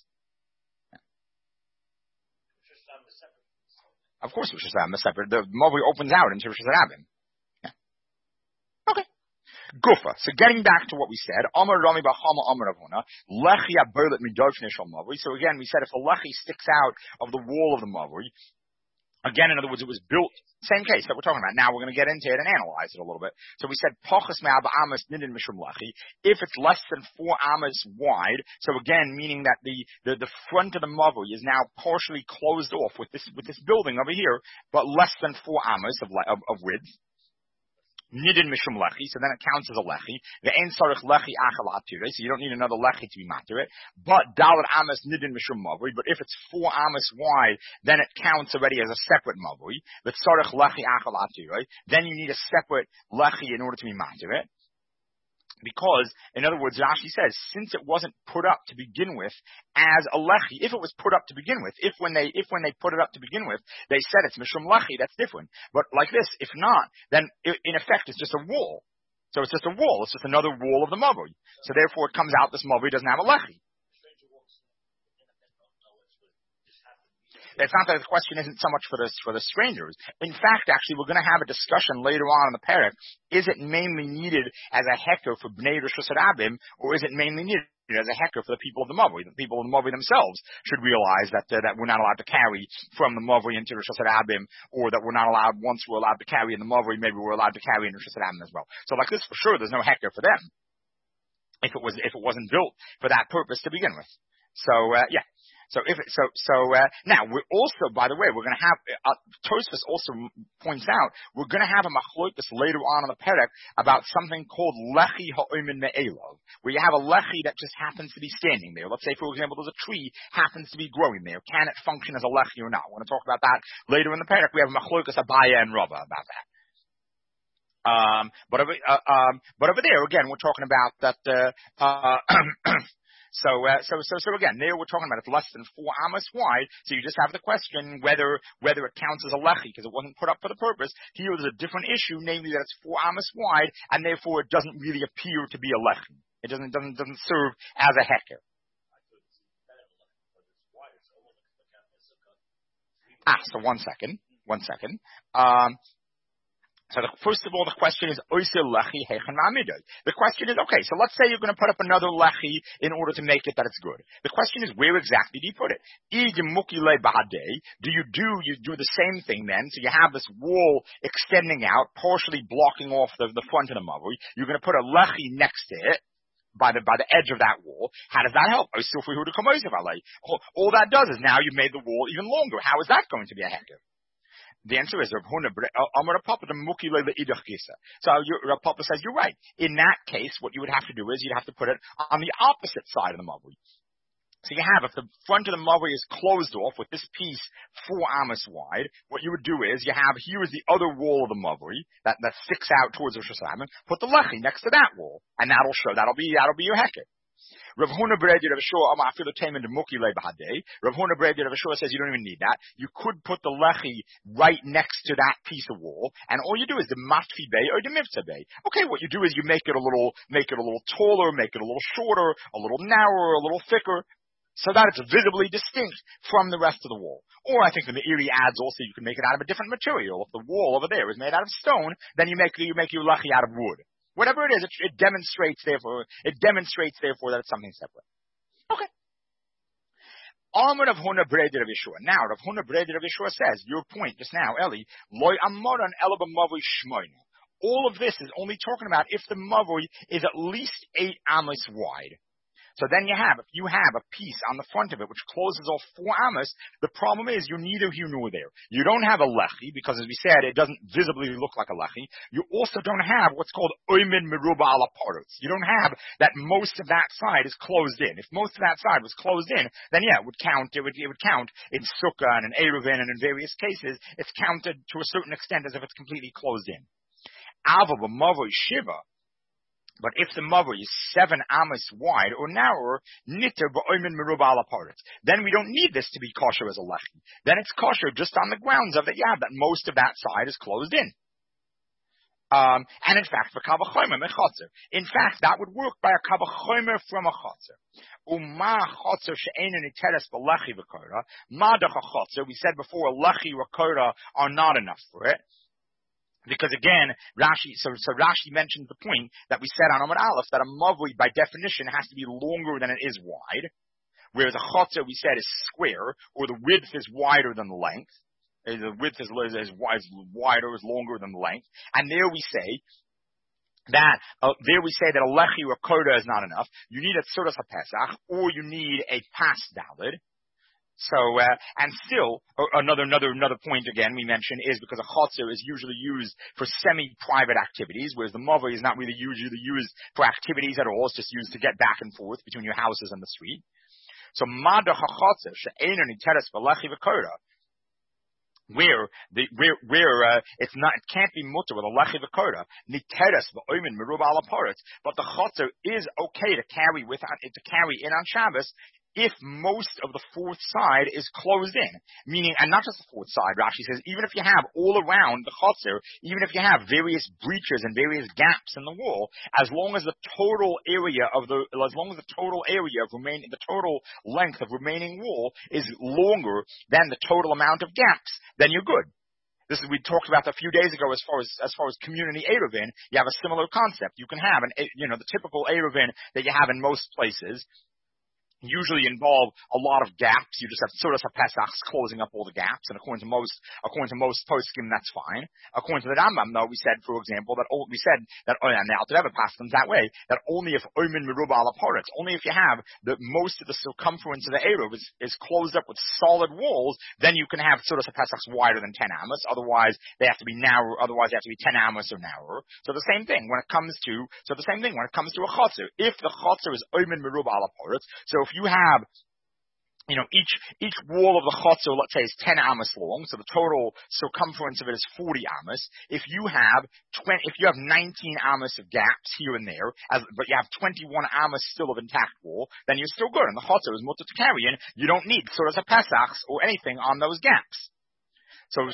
Yeah. Of course, Rosh Hashanah is separate. The mavoi opens out into Rosh Hashanah. Yeah. Okay. Gufa. So getting back to what we said, Amar Rami Bachama Amar Avona, Lechi Aberlet Midofne Shal Mavoi. So again, we said if a lechi sticks out of the wall of the mavoi, again, in other words, it was built. Same case that we're talking about. Now we're going to get into it and analyze it a little bit. So we said, Pachas me'aba amos nidin mishum lechi. If it's less than four amos wide, so again, meaning that the, the, the front of the mavoi is now partially closed off with this, with this building over here, but less than four amos of, of, of width. nidin mishum lechi, so then it counts as a lechi. The ein sarich lechi achal atire, so you don't need another lechi to be matir it. But dalet amas nidin mishum mavui, but if it's four amas wide, then it counts already as a separate mavui. But sarich lechi achal atire, then you need a separate lechi in order to be matir it. Because, in other words, Rashi says, since it wasn't put up to begin with as a lechi, if it was put up to begin with, if when they, if when they put it up to begin with, they said it's mishum lechi, that's different. But like this, if not, then it, in effect it's just a wall. So it's just a wall, it's just another wall of the mavui. So therefore it comes out this mavui doesn't have a lechi. It's not that the question isn't so much for the, for the strangers. In fact, actually, we're going to have a discussion later on in the parak. Is it mainly needed as a heker for Bnei Rosh Hashanah, or is it mainly needed as a heker for the people of the Mavui? The people of the Mavui themselves should realize that uh, that we're not allowed to carry from the Mavui into Rosh Hashanah, or that we're not allowed, once we're allowed to carry in the Mavui, maybe we're allowed to carry in Rosh Hashanah as well. So like this, for sure, there's no heker for them if it was if it wasn't built for that purpose to begin with. So uh, yeah. So if it, so so uh, now we're also, by the way, we're going to have uh, Tosfos also points out we're going to have a machlokus later on in the perek about something called lechi ha'omen me'elov, where you have a lechi that just happens to be standing there. Let's say, for example, there's a tree happens to be growing there. Can it function as a lechi or not? We're going to talk about that later in the perek. We have a machlokus Abaya and Rava about that. Um, but over uh, um, but over there again, we're talking about that. Uh, uh, So, uh, so, so, so again, there we're talking about it's less than four amos wide. So you just have the question whether, whether it counts as a lechi because it wasn't put up for the purpose. Here there's a different issue, namely that it's four amos wide, and therefore it doesn't really appear to be a lechi. It doesn't, doesn't, doesn't serve as a heker. Ah, so one second, one second. Um, So the, first of all, the question is, the question is, okay, so let's say you're going to put up another lechi in order to make it that it's good. The question is, where exactly do you put it? Do you do, you do the same thing then? So you have this wall extending out, partially blocking off the, the front of the mavui. You're going to put a lechi next to it, by the, by the edge of that wall. How does that help? All that does is now you've made the wall even longer. How is that going to be a heker? The answer is Rav Huna. So Rav Papa says you're right. In that case, what you would have to do is you'd have to put it on the opposite side of the mavui. So you have, if the front of the mavui is closed off with this piece four amos wide, what you would do is you have, here is the other wall of the mavui that, that sticks out towards Rosh Hashanah. Put the lechi next to that wall, and that'll show, that'll be, that'll be your heker. Rav Huna Bredi Rav Shua Amafilu Taman Demuki Le Bahadei. Rav Huna Bredi Rav Shua says you don't even need that. You could put the lechi right next to that piece of wall, and all you do is the matfi bay or the mivtza bay. Okay, what you do is you make it a little, make it a little taller, make it a little shorter, a little narrower, a little thicker, so that it's visibly distinct from the rest of the wall. Or I think the Meiri adds also you can make it out of a different material. If the wall over there is made out of stone, then you make you make your lechi out of wood. Whatever it is, it, it demonstrates therefore, it demonstrates therefore that it's something separate. Okay. Amar Rav Huna Bredi Rav Yeshua. Now, Rav Huna Bredi Rav Yeshua says, your point just now, Eli, loy amaran elaba mavui shmoina. All of this is only talking about if the mavui is at least eight amos wide. So then you have, if you have a piece on the front of it which closes off four amos, the problem is you're neither here nor there. You don't have a lechi, because as we said, it doesn't visibly look like a lechi. You also don't have what's called oimin meruba ala parutz. You don't have that most of that side is closed in. If most of that side was closed in, then yeah, it would count, it would, it would count in sukkah and in eruvin and in various cases, it's counted to a certain extent as if it's completely closed in. Ava b'mavoi shiva. But if the mavui is seven amos wide or narrower, nitter ba'oimin meruba ala paretz, then we don't need this to be kosher as a lechi. Then it's kosher just on the grounds of that, yeah, that most of that side is closed in. Um, and in fact, v'kavachomer mechotzer. In fact, that would work by a kavachomer from a chotzer. Uma chotzer she'einu niteres b'lechi v'kora. Madach a chotzer. We said before, a lechi or kora are not enough for it. Because again, Rashi, so, so Rashi mentions the point that we said on Amud Aleph that a mavui by definition has to be longer than it is wide, whereas a chotzer we said is square, or the width is wider than the length. The width is, is, is wider, is longer than the length. And there we say that, uh, there we say that a lechi or koda is not enough. You need a tzuras ha-pesach, or you need a pas dalid. So, uh, and still, another, another, another point again we mentioned is because a chotzer is usually used for semi-private activities, whereas the mavoi is not really usually used for activities at all. It's just used to get back and forth between your houses and the street. So, mada chachotzer she'einu niteres b'lechi v'kora, where the where where uh, it's not, it can't be mutter with a lechi v'kora niteres b'oimin merub ala paretz, but the chotzer is okay to carry with to carry in on Shabbos if most of the fourth side is closed in, meaning, and not just the fourth side, Rashi says, even if you have all around the chotzer, even if you have various breaches and various gaps in the wall, as long as the total area of the, as long as the total area of remaining, the total length of remaining wall is longer than the total amount of gaps, then you're good. This is, we talked about a few days ago as far as, as far as community Eruvin, you have a similar concept. You can have an, you know, the typical Eruvin that you have in most places usually involve a lot of gaps. You just have Tzuras HaPesachs closing up all the gaps, and according to most, according to most poskim, that's fine. According to the Rambam, though, we said, for example, that we said that, oh, and the Alter Rebbe passed them that way, that only if Oimin Meruba ala Paretz, only if you have the most of the circumference of the Eruv is, is closed up with solid walls, then you can have Tzuras HaPesachs wider than ten amos. Otherwise, they have to be narrower. Otherwise, they have to be ten amos or narrower. So the same thing when it comes to, so the same thing when it comes to a chotzer. If the chotzer is Oimin Meruba ala Paretz, so if you have, you know, each each wall of the chotzer, let's say, is ten amos long, so the total circumference of it is forty amos. If you have twenty, if you have nineteen amos of gaps here and there, as, but you have twenty-one amos still of intact wall, then you're still good. And the chotzer is mutter to carry in. You don't need Tzuras HaPesachs or anything on those gaps. So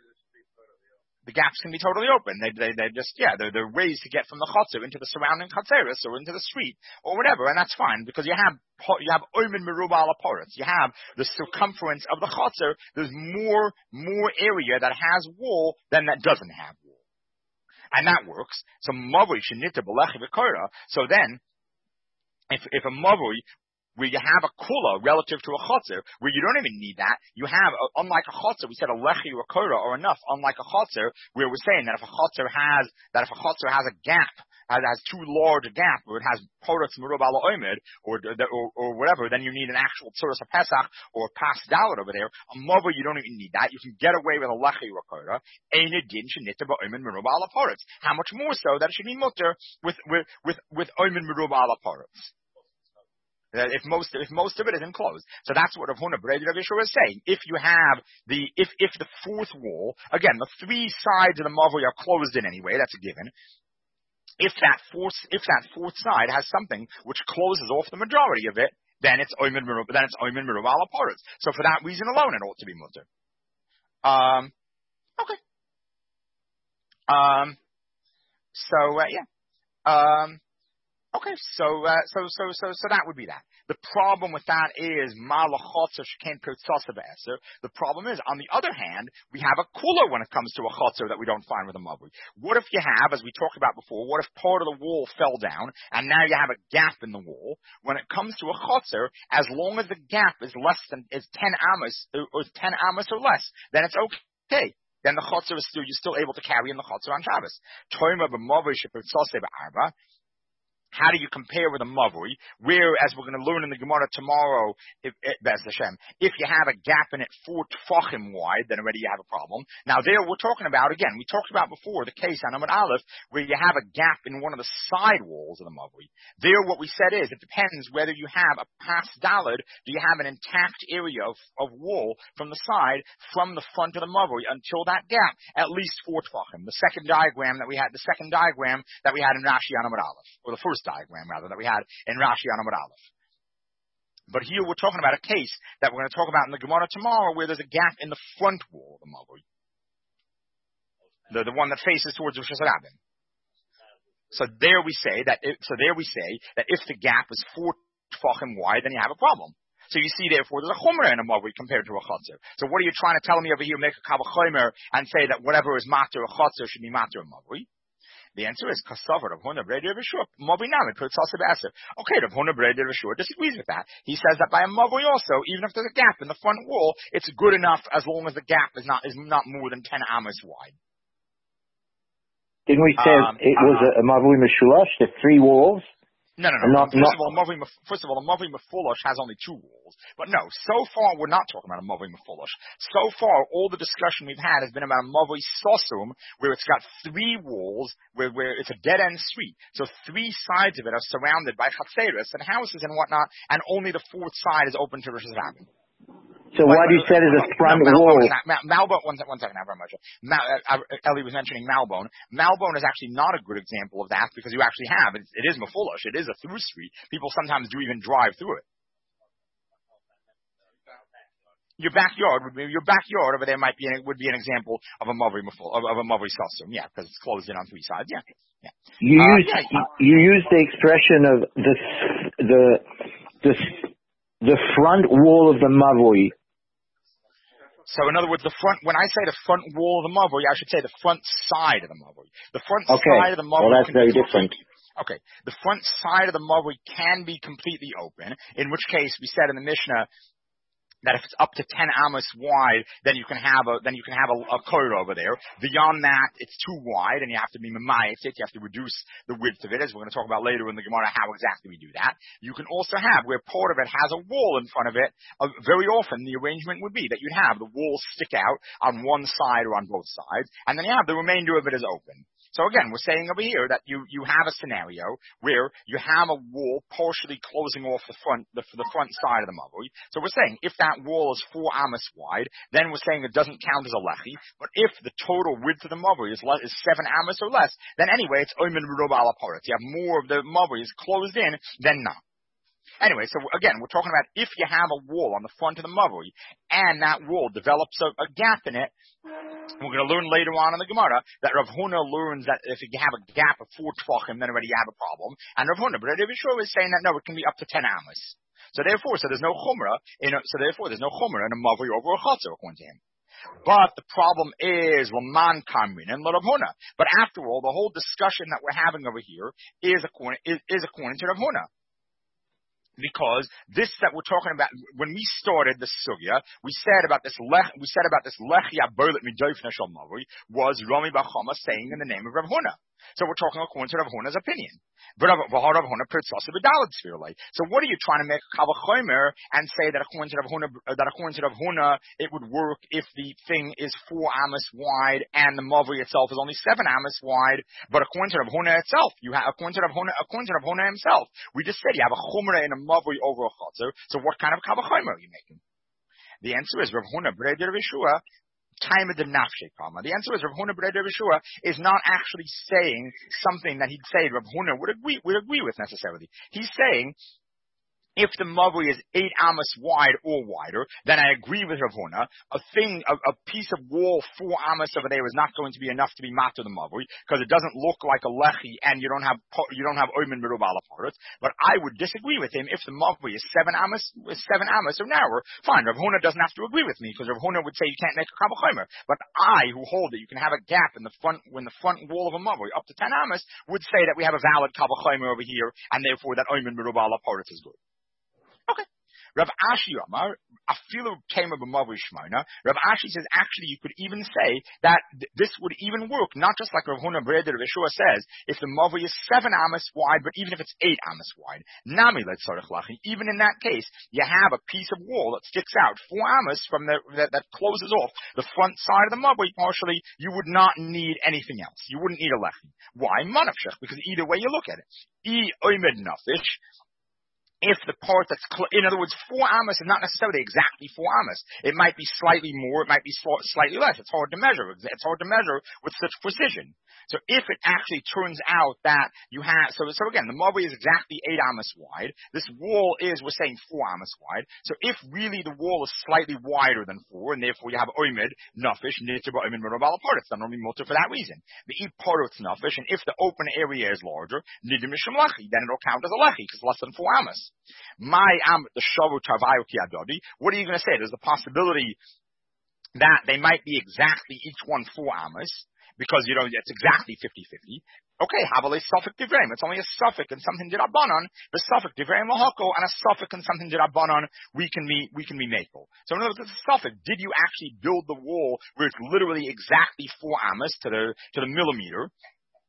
the gaps can be totally open. They, they, they just, yeah, they're, they're ways to get from the chotzer into the surrounding chatzeris or into the street or whatever, and that's fine because you have, you have oimin meruba ala paretz. You have the circumference of the chotzer. There's more, more area that has wall than that doesn't have wall. And that works. So mavoi shenita b'lechi v'kora. So then, if, if a mavoi where you have a kula relative to a chotzer, where you don't even need that, you have, a, unlike a chotzer, we said a lechi or a kora are enough, unlike a chotzer, where we're saying that if a chotzer has, that if a chotzer has a gap, has, has too large a gap, or it has poretz merub ala oimid, or, or, or whatever, then you need an actual tzuras HaPesach, or pas dalet over there. A mava, you don't even need that. You can get away with a lechi or a kora. Ein din shenita ba'oimid merub ala poretz. How much more so that it should be mutter with, with, with, with oimid merub ala poretz. If most, if most of it is enclosed. So that's what Rav Huna Breder Rav Yeshua is saying. If you have the, if, if the fourth wall, again, the three sides of the mavoi are closed in anyway, that's a given. If that fourth, if that fourth side has something which closes off the majority of it, then it's oimin merub, then it's oimin merub ala paretz. So for that reason alone, it ought to be mutter. Um, okay. Um, so, uh, yeah. Um, Okay, so, uh, so, so, so, so that would be that. The problem with that is, the problem is, on the other hand, we have a kula when it comes to a chotzer that we don't find with a mavui. What if you have, as we talked about before, what if part of the wall fell down, and now you have a gap in the wall? When it comes to a chotzer, as long as the gap is less than, is ten amos, or ten amos or less, then it's okay. Then the chotzer is still, you're still able to carry in the chotzer on Shabbos. Toima b'mavui shepetzase b'arba. How do you compare with a mavui? Where, as we're going to learn in the Gemara tomorrow, if, Bez Hashem, if you have a gap in it four tfachim wide, then already you have a problem. Now there we're talking about, again, we talked about before the case on Amud Aleph, where you have a gap in one of the side walls of the mavui. There what we said is, it depends whether you have a pas dalid, do you have an intact area of, of wall from the side, from the front of the mavui until that gap, at least four tfachim. The second diagram that we had, the second diagram that we had in Rashi on Amud Aleph, or the first diagram rather that we had in Rashi on Amud Aleph. But here we're talking about a case that we're going to talk about in the Gemara tomorrow, where there's a gap in the front wall of the mavui, the the one that faces towards Rosh Hashanah. So there we say that. If, so there we say that if the gap is four tfachim wide, then you have a problem. So you see, therefore, there's a chomer in a mavui compared to a chotzer. So what are you trying to tell me over here? Make a kavah chomer and say that whatever is matter a chotzer should be matter a mavui? The answer is kasavar Rav Huna Breder Rav Yeshua mavui namid purtzasa be'aser. Okay, Rav Huna Breder Rav Yeshua disagrees with that. He says that by a mavui also, even if there's a gap in the front wall, it's good enough as long as the gap is not is not more than ten amos wide. Didn't we say um, it was uh, a mavui meshulash, the three walls? No, no, no. Not, First not, of all, a Mavui, first of all, a Mavui Mefulash has only two walls. But no, so far we're not talking about a Mavui Mefulash. So far, all the discussion we've had has been about a Mavui Sosum, where it's got three walls, where, where it's a dead-end street. So three sides of it are surrounded by chatzeros and houses and whatnot, and only the fourth side is open to Rosh Hashanah. so what you said is a front no, wall. Malbone is not, Mal, Malbone, one, one second, very much. Mal, uh, Ellie was mentioning Malbone. Malbone is actually not a good example of that because you actually have, it, it is Mefulash, it is a through street. People sometimes do even drive through it. Your backyard would be, your backyard over there might be, would be an example of a Mavri Meful, of, of a Mavri Sasum, yeah, because it's closed in on three sides, yeah. yeah. You uh, use, yeah, uh, you use the expression of the, the, the, the front wall of the Mavui. So in other words, the front, when I say the front wall of the Mavui, I should say the front side of the Mavui. The front Okay. side of the Mavui. Well, that's very different. Okay. The front side of the Mavui can be completely open, in which case we said in the Mishnah that if it's up to ten amos wide, then you can have a, then you can have a, a corridor over there. Beyond that, it's too wide and you have to be mamayit it. You have to reduce the width of it, as we're going to talk about later in the Gemara how exactly we do that. You can also have where part of it has a wall in front of it. Uh, very often the arrangement would be that you'd have the walls stick out on one side or on both sides, and then you have the remainder of it is open. So again, we're saying over here that you, you have a scenario where you have a wall partially closing off the front, the, the front side of the Mavui. So we're saying if that wall is four amos wide, then we're saying it doesn't count as a lechi. But if the total width of the Mavui is, le- is seven amos or less, then anyway, it's oimen rub ala parat. You have more of the Mavui is closed in than not. Anyway, so again, we're talking about if you have a wall on the front of the Mavui, and that wall develops a, a gap in it, we're going to learn later on in the Gemara that Rav Huna learns that if you have a gap of four tvachim, then already you have a problem. And Rav Huna, but Rav Yeshua is saying that no, it can be up to ten amos. So therefore, so there's no chumrah in a, so therefore there's no chumrah in a Mavui over a chatzor according to him. But the problem is Laman Kamrin and Rav Huna. But after all, the whole discussion that we're having over here is according is, is according to Rav Huna. Because this that we're talking about, when we started the sugya, we said about this lech, we said about this lech yabolet midof neshal mavui was Rami Bachama saying in the name of Rav Huna. So we're talking according to Rav Huna's opinion. But Rav Huna pritzasa b'dalad spherulay. So what are you trying to make kavachomer and say that according to Rav Huna, that according to Rav Huna, it would work if the thing is four amos wide and the mavui itself is only seven amos wide? But according to Rav Huna itself, you have according to Rav Huna, according to Rav Huna himself, we just said you have a chumrah in a mavui over a chotzer. So what kind of kavachomer are you making? The answer is Rav Huna b'reder Yeshua. Time of the nafshe kama. The answer is Rav Huna b'reder Yeshua is not actually saying something that he'd say Rav Huna would agree would agree with necessarily. He's saying if the mavui is eight amos wide or wider, then I agree with Rav Huna. A thing, a, a piece of wall four amos over there is not going to be enough to be matter the mavui because it doesn't look like a lechi and you don't have you don't have oimen merub ala parat. But I would disagree with him if the mavui is seven amos, is seven amos or narrower. Fine, Rav Huna doesn't have to agree with me because Rav Huna would say you can't make a kavachomer. But I, who hold that you can have a gap in the front when the front wall of a mavui up to ten amos, would say that we have a valid kavachomer over here and therefore that oimen merub ala parat is good. Okay. Rav Ashi Amar, afilu tema b'mavui shmona. Rav Ashi says actually you could even say that th- this would even work, not just like Rav Huna b'reder Yeshua says, if the mavui is seven amos wide, but even if it's eight amos wide. Nami let tzarich lachi. Even in that case, you have a piece of wall that sticks out four amos from the that, that closes off the front side of the mavui partially. You would not need anything else. You wouldn't need a lechi. Why manavshech? Because either way you look at it, I oimed nafish. If the part that's, cl- in other words, four amos is not necessarily exactly four amos. It might be slightly more, it might be sl- slightly less. It's hard to measure. It's hard to measure with such precision. So if it actually turns out that you have, so, so again, the mavui is exactly eight amos wide. This wall is, we're saying four amos wide. So if really the wall is slightly wider than four, and therefore you have oimed, nafish, nitba oimed merobal part, it's done only mutter for that reason. The e parot's nafish, and if the open area is larger, nidim mishum lechi, then it'll count as a lechi, because less than four amos. My am the shavu tarvayu ki adodi. What are you going to say? There's the possibility that they might be exactly each one four amos because you know it's exactly fifty-fifty. Okay, havale suffik divrei. It's only a suffik and something did abanon. The suffik divrei mahako and a suffik and something did abanon. We can be we can be makel. So in other words, it's a suffik. Did you actually build the wall where it's literally exactly four amos to the to the millimeter?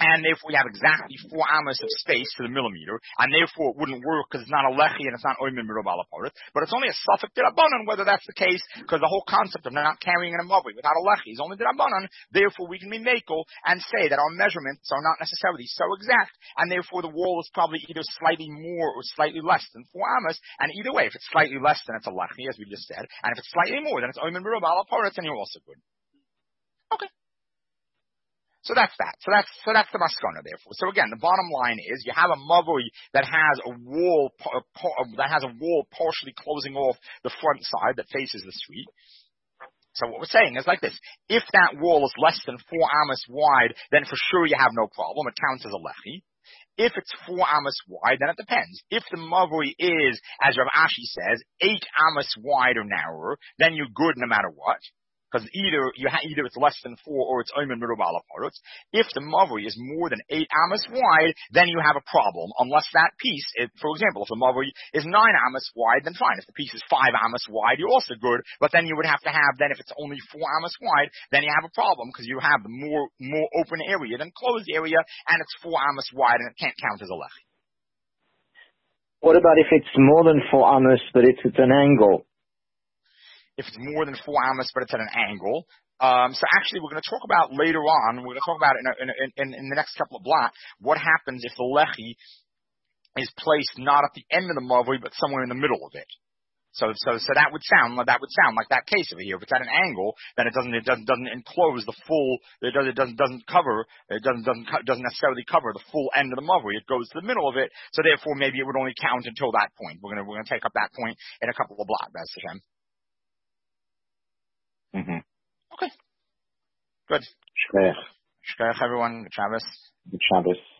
and therefore we have exactly four amos of space to the millimeter, and therefore it wouldn't work because it's not a lechi and it's not oimen mirabal aparot, but it's only a suffix dirabanan whether that's the case, because the whole concept of not carrying an amavri without a lechi is only dirabanan. Therefore we can be makel and say that our measurements are not necessarily so exact, and therefore the wall is probably either slightly more or slightly less than four amos, and either way, if it's slightly less then it's a lechi, as we just said, and if it's slightly more then it's oimen mirabal aparot, then you're also good. Okay. So that's that. So that's so that's the maskana. Therefore, so again, the bottom line is you have a mavui that has a wall that has a wall partially closing off the front side that faces the street. So what we're saying is like this: if that wall is less than four amos wide, then for sure you have no problem. It counts as a lechi. If it's four amos wide, then it depends. If the mavui is, as Rav Ashi says, eight amos wide or narrower, then you're good no matter what. Because either you ha- either it's less than four or it's oimen mirubal aparot. If the mavui is more than eight amos wide, then you have a problem. Unless that piece, it, for example, if the mavui is nine amos wide, then fine. If the piece is five amos wide, you're also good. But then you would have to have, then if it's only four amos wide, then you have a problem because you have the more more open area than closed area, and it's four amos wide, and it can't count as a lechi. What about if it's more than four amos, but it's at an angle? If it's more than four amos, but it's at an angle. Um, so actually, we're going to talk about later on, we're going to talk about in, a, in, a, in, in the next couple of blocks, what happens if the lechi is placed not at the end of the mavui, but somewhere in the middle of it. So, so, so that would sound, that would sound like that case over here. If it's at an angle, then it doesn't, it doesn't, doesn't enclose the full, it doesn't, it doesn't, doesn't cover, it doesn't, doesn't, doesn't necessarily cover the full end of the mavui. It goes to the middle of it. So therefore, maybe it would only count until that point. We're going to, we're going to take up that point in a couple of blocks, that's the time. Mm-hmm. Okay. Good. Shkoyach. Shkoyach, everyone. Good Shabbos. Good Shabbos.